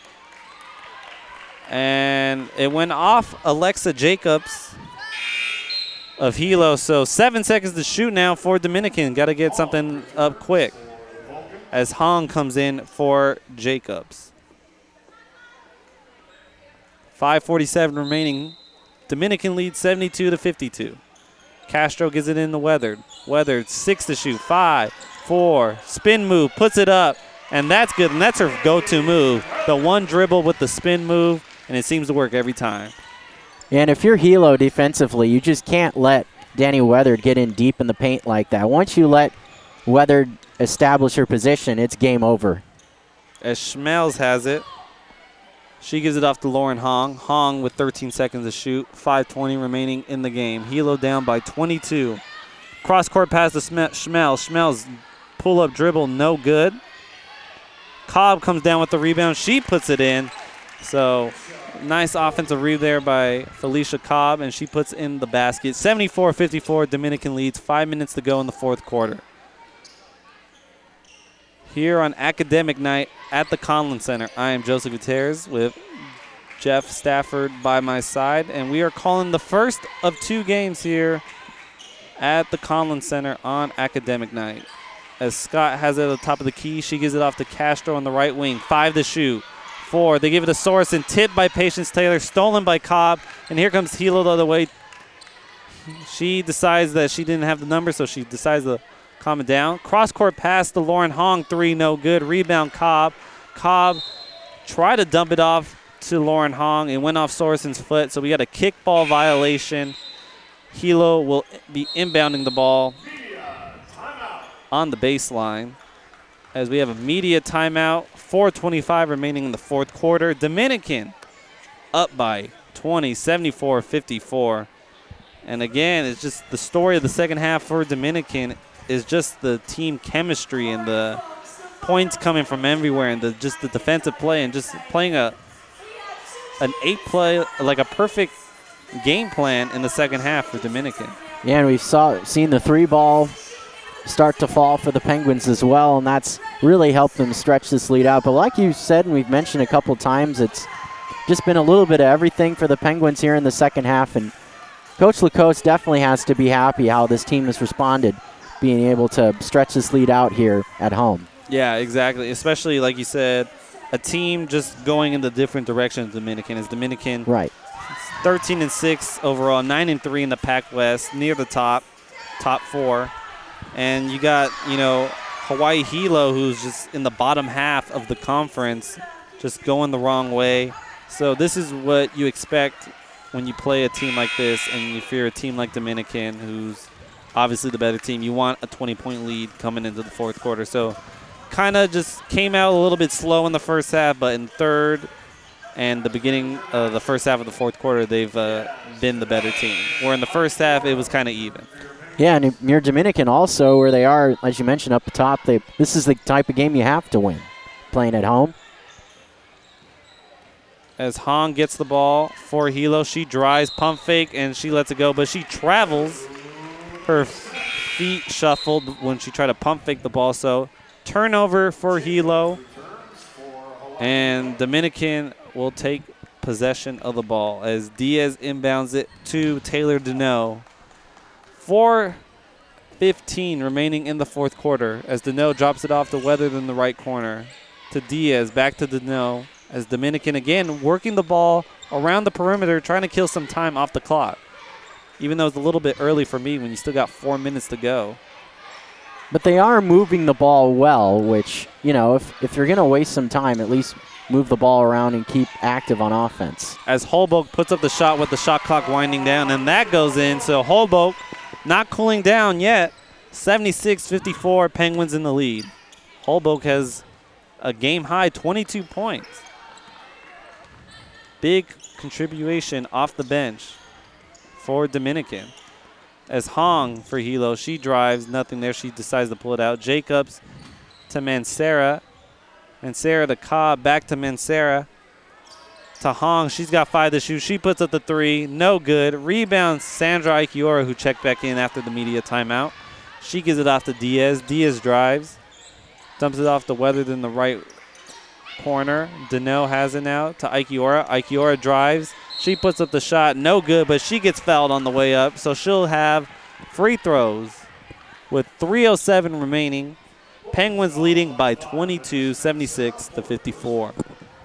And it went off Alexa Jacobs of Hilo. So seven seconds to shoot now for Dominican. Got to get something up quick. as Hong comes in for Jacobs. five forty-seven remaining. Dominican leads seventy-two to fifty-two. Castro gives it in to Weathered. Weathered, six to shoot. Five, four, spin move, puts it up, and that's good. And that's her go-to move. The one dribble with the spin move, and it seems to work every time. And if you're Hilo defensively, you just can't let Danny Weathered get in deep in the paint like that. Once you let Weathered establish her position, it's game over. As Schmelz has it, she gives it off to Lauren Hong. Hong with thirteen seconds to shoot. five twenty remaining in the game. Hilo down by twenty-two. Cross-court pass to Schmelz. Schmelz pull-up dribble, no good. Cobb comes down with the rebound. She puts it in. So nice offensive read there by Felicia Cobb, and she puts in the basket. seventy-four fifty-four, Dominican leads. Five minutes to go in the fourth quarter. Here on Academic Night at the Conlon Center, I am Joseph Gutierrez with Jeff Stafford by my side, and we are calling the first of two games here at the Conlon Center on Academic Night. As Scott has it at the top of the key, she gives it off to Castro on the right wing. Five to shoot. Four. They give it to Sorensen. Tipped by Patience Taylor. Stolen by Cobb. And here comes Hilo the other way. She decides that she didn't have the number, so she decides to calm it down. Cross-court pass to Lauren Hong. Three, no good. Rebound, Cobb. Cobb tried to dump it off to Lauren Hong. It went off Sorensen's foot, so we got a kickball violation. Hilo will be inbounding the ball on the baseline as we have a media timeout. four twenty-five remaining in the fourth quarter. Dominican up by twenty, seventy-four fifty-four. And again, it's just the story of the second half for Dominican is just the team chemistry and the points coming from everywhere and the just the defensive play and just playing a an eight play, like a perfect game plan in the second half for Dominican. Yeah, and we've saw seen the three ball start to fall for the Penguins as well, and that's really helped them stretch this lead out. But like you said, and we've mentioned a couple times, it's just been a little bit of everything for the Penguins here in the second half, and Coach Lacoste definitely has to be happy how this team has responded, being able to stretch this lead out here at home. Yeah, exactly. Especially, like you said, a team just going in the different directions. Dominican is Dominican. Right. thirteen and six overall, nine and three in the Pac West, near the top, top four. And you got, you know, Hawaii Hilo, who's just in the bottom half of the conference, just going the wrong way. So this is what you expect when you play a team like this, and if you're a team like Dominican, who's obviously the better team, you want a twenty-point lead coming into the fourth quarter. So kind of just came out a little bit slow in the first half, but in third and the beginning of the first half of the fourth quarter, they've uh, been the better team. Where in the first half, it was kind of even. Yeah, and near Dominican also, where they are, as you mentioned up top, they this is the type of game you have to win, playing at home. As Hong gets the ball for Hilo, she drives, pump fake, and she lets it go, but she travels. Her feet shuffled when she tried to pump fake the ball, so turnover for Hilo, and Dominican will take possession of the ball as Diaz inbounds it to Taylor Deneau. four fifteen remaining in the fourth quarter as Deneau drops it off to Weathered in the right corner. To Diaz, back to Deneau as Dominican again working the ball around the perimeter, trying to kill some time off the clock. Even though it's a little bit early for me when you still got four minutes to go. But they are moving the ball well, which, you know, if, if you're going to waste some time, at least move the ball around and keep active on offense. As Holbrook puts up the shot with the shot clock winding down, and that goes in. So Holbrook not cooling down yet. seventy-six fifty-four, Penguins in the lead. Holbrook has a game-high twenty-two points. Big contribution off the bench for Dominican. As Hong for Hilo, she drives, nothing there. She decides to pull it out. Jacobs to Mancera. Mancera to Cobb, back to Mancera. To Hong, she's got five to shoot. She puts up the three, no good. Rebounds Sandra Ikiora, who checked back in after the media timeout. She gives it off to Diaz. Diaz drives, dumps it off to Weathered in the right corner. Deneau has it now to Ikiora. Ikiora drives. She puts up the shot, no good, but she gets fouled on the way up, so she'll have free throws with three oh seven remaining Penguins leading by twenty-two, seventy-six to fifty-four.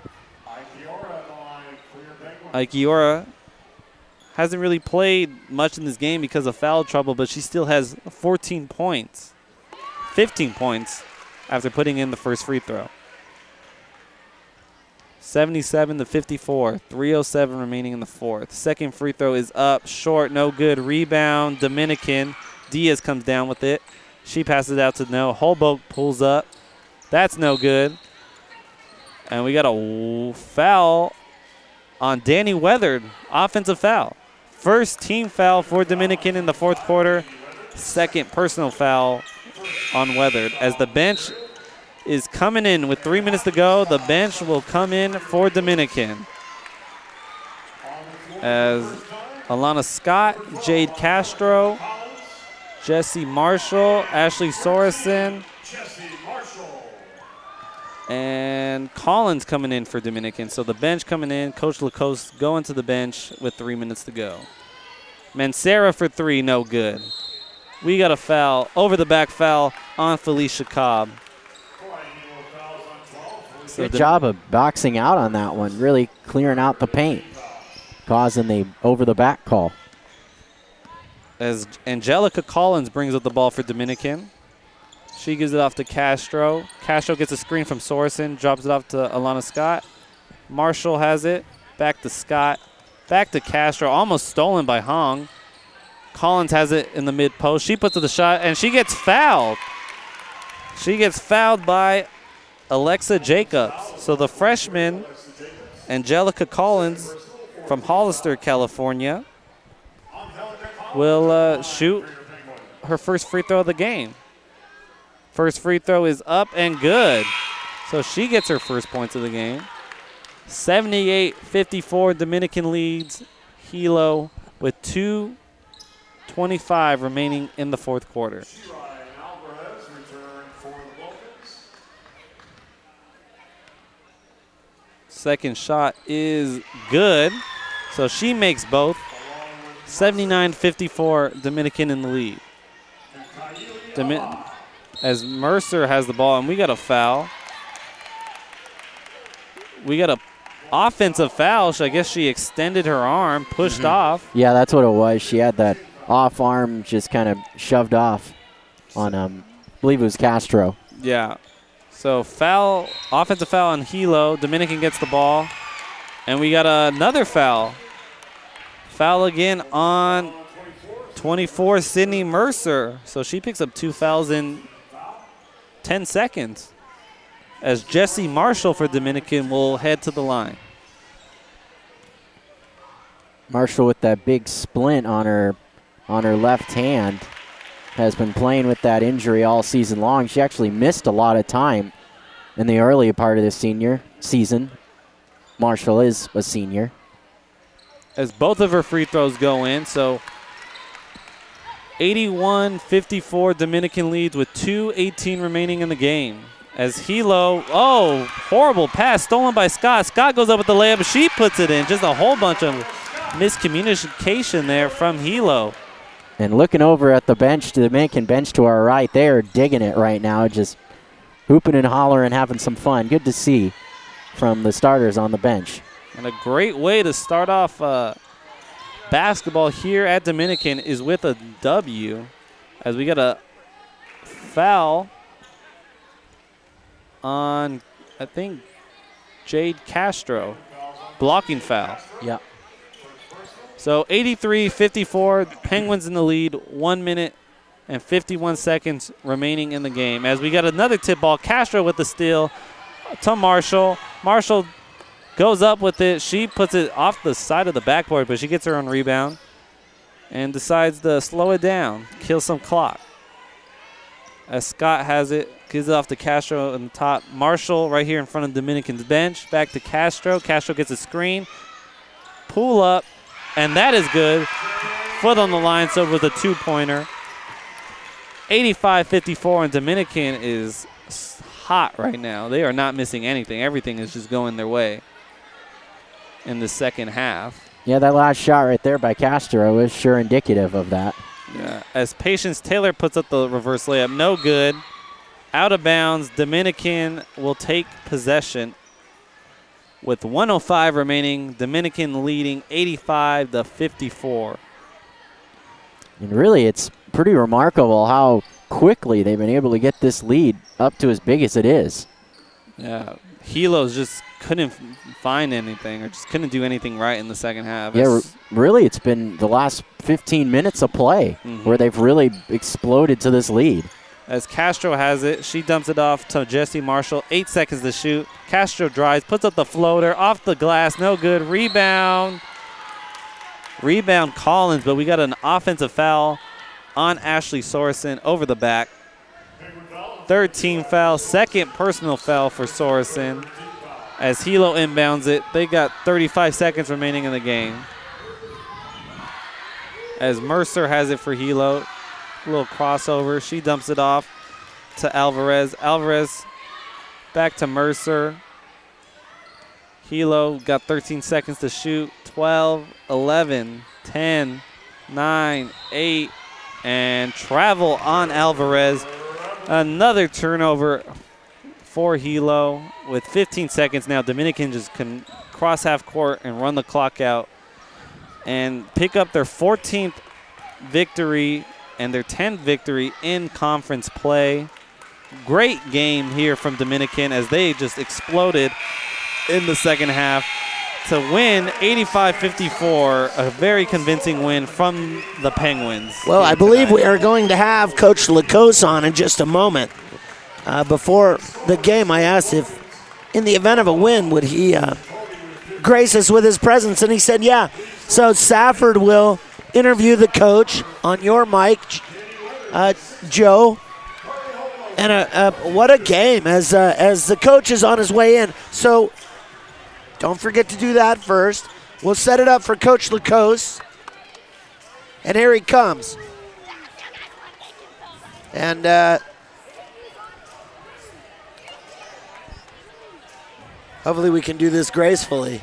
Ikiora hasn't really played much in this game because of foul trouble, but she still has fourteen points, fifteen points after putting in the first free throw. seventy-seven to fifty-four, three oh seven remaining in the fourth. Second free throw is up, short, no good. Rebound, Dominican. Diaz comes down with it. She passes it out to No. Holboke pulls up. That's no good. And we got a foul on Danny Weathered, offensive foul. First team foul for Dominican in the fourth quarter. Second personal foul on Weathered. As the bench is coming in with three minutes to go, the bench will come in for Dominican. As Alana Scott, Jade Castro, Jesse Marshall, Ashley Sorensen, and Collins coming in for Dominican. So the bench coming in, Coach Lacoste going to the bench with three minutes to go. Mancera for three, no good. We got a foul, over the back foul on Felicia Cobb. So Good job of boxing out on that one, really clearing out the paint, causing the over the back call. As Angelica Collins brings up the ball for Dominican. She gives it off to Castro. Castro gets a screen from Sorensen, drops it off to Alana Scott. Marshall has it, back to Scott, back to Castro, almost stolen by Hong. Collins has it in the mid-post. She puts up the shot, and she gets fouled. She gets fouled by Alexa Jacobs. So the freshman, Angelica Collins from Hollister, California, will uh, shoot her first free throw of the game. First free throw is up and good. So she gets her first points of the game. seventy-eight fifty-four, Dominican leads Hilo with two twenty-five remaining in the fourth quarter. Second shot is good. So she makes both. seventy-nine fifty-four, Dominican in the lead. Domin- as Mercer has the ball, and we got a foul. We got a offensive foul. So I guess she extended her arm, pushed mm-hmm. off. Yeah, that's what it was. She had that off arm just kind of shoved off on, um, I believe it was Castro. Yeah. So foul, offensive foul on Hilo. Dominican gets the ball. And we got another foul. Foul again on twenty-four, Sydney Mercer. So she picks up two fouls in ten seconds. As Jesse Marshall for Dominican will head to the line. Marshall with that big splint on her on her left hand has been playing with that injury all season long. She actually missed a lot of time in the early part of the senior season. Marshall is a senior. As both of her free throws go in, so eighty-one fifty-four, Dominican leads with two eighteen remaining in the game. As Hilo, oh, horrible pass, stolen by Scott. Scott goes up with the layup, she puts it in. Just a whole bunch of miscommunication there from Hilo. And looking over at the bench, the Dominican bench to our right, they are digging it right now, just hooping and hollering, having some fun. Good to see from the starters on the bench. And a great way to start off uh, basketball here at Dominican is with a W, as we got a foul on, I think, Jade Castro. Blocking foul. Yeah. So eighty-three fifty-four, Penguins in the lead, one minute and fifty-one seconds remaining in the game. As we got another tip ball, Castro with the steal to Marshall. Marshall goes up with it. She puts it off the side of the backboard, but she gets her own rebound and decides to slow it down, kill some clock. As Scott has it, gives it off to Castro on the top. Marshall right here in front of Dominican's bench. Back to Castro. Castro gets a screen. Pull up, and that is good. Foot on the line, so with a two-pointer. eighty-five fifty-four, and Dominican is hot right now. They are not missing anything. Everything is just going their way in the second half. Yeah, that last shot right there by Castro was sure indicative of that. Yeah. As Patience Taylor puts up the reverse layup, no good. Out of bounds, Dominican will take possession with one oh five remaining. Dominican leading eighty-five to fifty-four. And really, it's pretty remarkable how quickly they've been able to get this lead up to as big as it is. Yeah, Hilo's just couldn't f- find anything or just couldn't do anything right in the second half. Yeah, r- It's- really, it's been the last fifteen minutes of play Mhm. where they've really exploded to this lead. As Castro has it, she dumps it off to Jesse Marshall. Eight seconds to shoot. Castro drives, puts up the floater, off the glass, no good. Rebound. Rebound Collins, but we got an offensive foul on Ashley Sorensen over the back. Third team foul, second personal foul for Sorensen. As Hilo inbounds it, they got thirty-five seconds remaining in the game. As Mercer has it for Hilo. A little crossover. She dumps it off to Alvarez. Alvarez back to Mercer. Hilo got thirteen seconds to shoot. twelve, eleven, ten, nine, eight, and travel on Alvarez. Another turnover for Hilo with fifteen seconds now. Dominican just can cross half court and run the clock out and pick up their fourteenth victory and their tenth victory in conference play. Great game here from Dominican as they just exploded in the second half to win eighty-five fifty-four, a very convincing win from the Penguins. Well, I here believe tonight. we are going to have Coach Lacoste on in just a moment. Uh, before the game, I asked if, in the event of a win, would he uh, grace us with his presence, and he said, yeah. So Safford will interview the coach on your mic, uh, Joe. And uh, uh, what a game as uh, as the coach is on his way in. So don't forget to do that first. We'll set it up for Coach Lacoste. And here he comes. And uh, hopefully we can do this gracefully.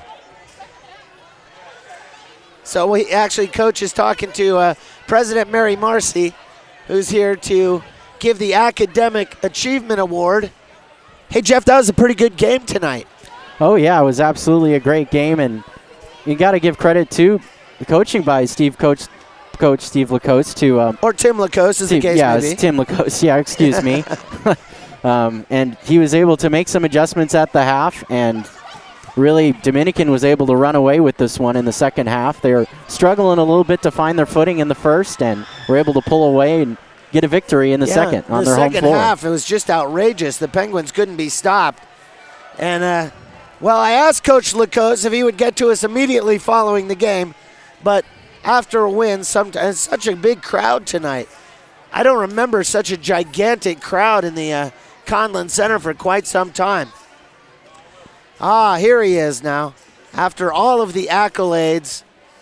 So we actually, Coach is talking to uh, President Mary Marcy, who's here to give the Academic Achievement Award. Hey, Jeff, that was a pretty good game tonight. Oh, yeah, it was absolutely a great game, and you got to give credit to the coaching by Steve Coach, Coach Steve Lacoste to um, Or Tim Lacoste, as the Steve, case yeah, may be. it's Tim Lacoste. Yeah, excuse me. um, and he was able to make some adjustments at the half, and really Dominican was able to run away with this one in the second half. They were struggling a little bit to find their footing in the first, and were able to pull away and get a victory in the Yeah, second on the their home second floor. half, it was just outrageous. The Penguins couldn't be stopped. And, uh, well, I asked Coach Lacoste if he would get to us immediately following the game, but after a win, sometimes such a big crowd tonight. I don't remember such a gigantic crowd in the uh, Conlin Center for quite some time. Ah, here he is now. After all of the accolades.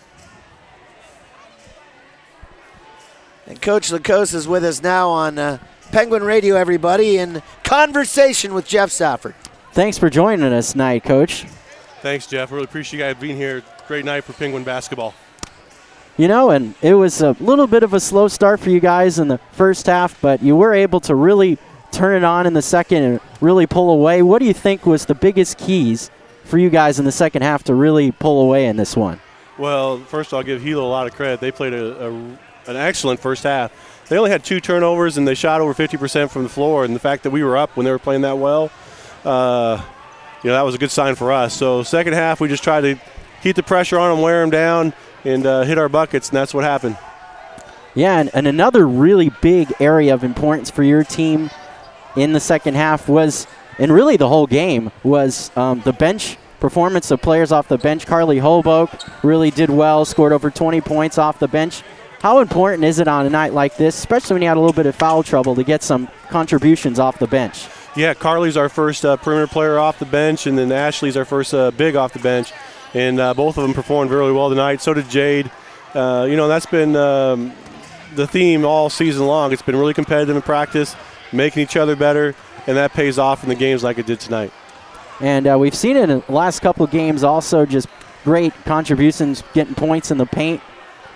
And Coach Lacoste is with us now on uh, Penguin Radio, everybody, in conversation with Jeff Safford. Thanks for joining us tonight, Coach. Thanks, Jeff. Really appreciate you guys being here. Great night for Penguin basketball. You know, and it was a little bit of a slow start for you guys in the first half, but you were able to really turn it on in the second and really pull away. What do you think was the biggest keys for you guys in the second half to really pull away in this one? Well, first I'll give Hilo a lot of credit. They played a, a, an excellent first half. They only had two turnovers, and they shot over fifty percent from the floor, and the fact that we were up when they were playing that well, uh, you know, that was a good sign for us. So second half, we just tried to keep the pressure on them, wear them down, and uh, hit our buckets, and that's what happened. Yeah, and, and another really big area of importance for your team in the second half was, and really the whole game, was um, the bench performance of players off the bench. Carly Holbrook really did well, scored over twenty points off the bench. How important is it on a night like this, especially when you had a little bit of foul trouble, to get some contributions off the bench? Yeah, Carly's our first uh, perimeter player off the bench, and then Ashley's our first uh, big off the bench. And uh, both of them performed really well tonight. So did Jade. Uh, you know, that's been um, the theme all season long. It's been really competitive in practice, making each other better, and that pays off in the games like it did tonight. And uh, we've seen it in the last couple of games also, just great contributions, getting points in the paint.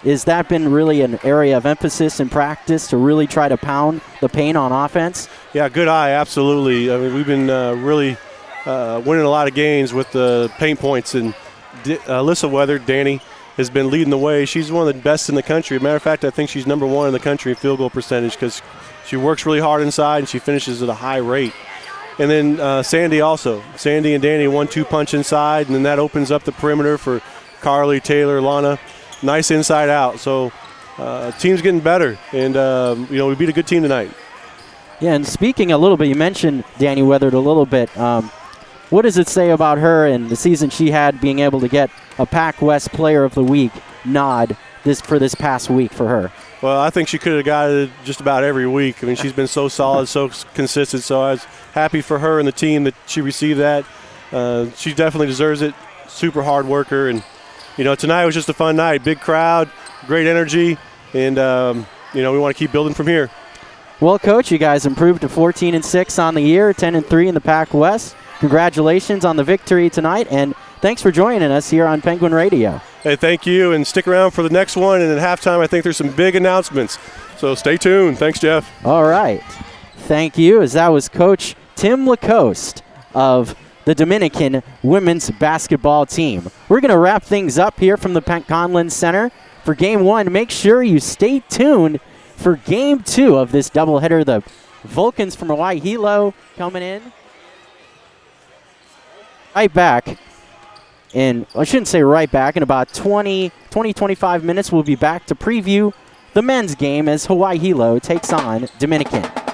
Has that been really an area of emphasis in practice to really try to pound the paint on offense? Yeah, good eye, absolutely. I mean, we've been uh, really uh, winning a lot of games with the paint points, and D- uh, Alyssa Weather, Danny, has been leading the way. She's one of the best in the country. As a matter of fact, I think she's number one in the country in field goal percentage because she works really hard inside and she finishes at a high rate. And then uh, Sandy also. Sandy and Danny one two punch inside, and then that opens up the perimeter for Carly, Taylor, Lana. Nice inside out. So uh, team's getting better, and um, you know we beat a good team tonight. Yeah, and speaking a little bit, you mentioned Danny Weathered a little bit. Um, what does it say about her and the season she had, being able to get a Pac West Player of the Week nod this for this past week for her? Well, I think she could have got it just about every week. I mean, she's been so solid, so consistent. So I was happy for her and the team that she received that. Uh, she definitely deserves it. Super hard worker, and you know, tonight was just a fun night. Big crowd, great energy, and um, you know, we want to keep building from here. Well, Coach, you guys improved to fourteen and six on the year, ten and three in the Pac West. Congratulations on the victory tonight, and thanks for joining us here on Penguin Radio. Hey, thank you, and stick around for the next one. And at halftime, I think there's some big announcements. So stay tuned. Thanks, Jeff. All right. Thank you, as that was Coach Tim Lacoste of the Dominican women's basketball team. We're going to wrap things up here from the Conlin Center for game one. Make sure you stay tuned for game two of this doubleheader. The Vulcans from Hawaii Hilo coming in. Right back. And I shouldn't say right back. In about twenty, twenty, twenty-five minutes, we'll be back to preview the men's game as Hawaii Hilo takes on Dominican.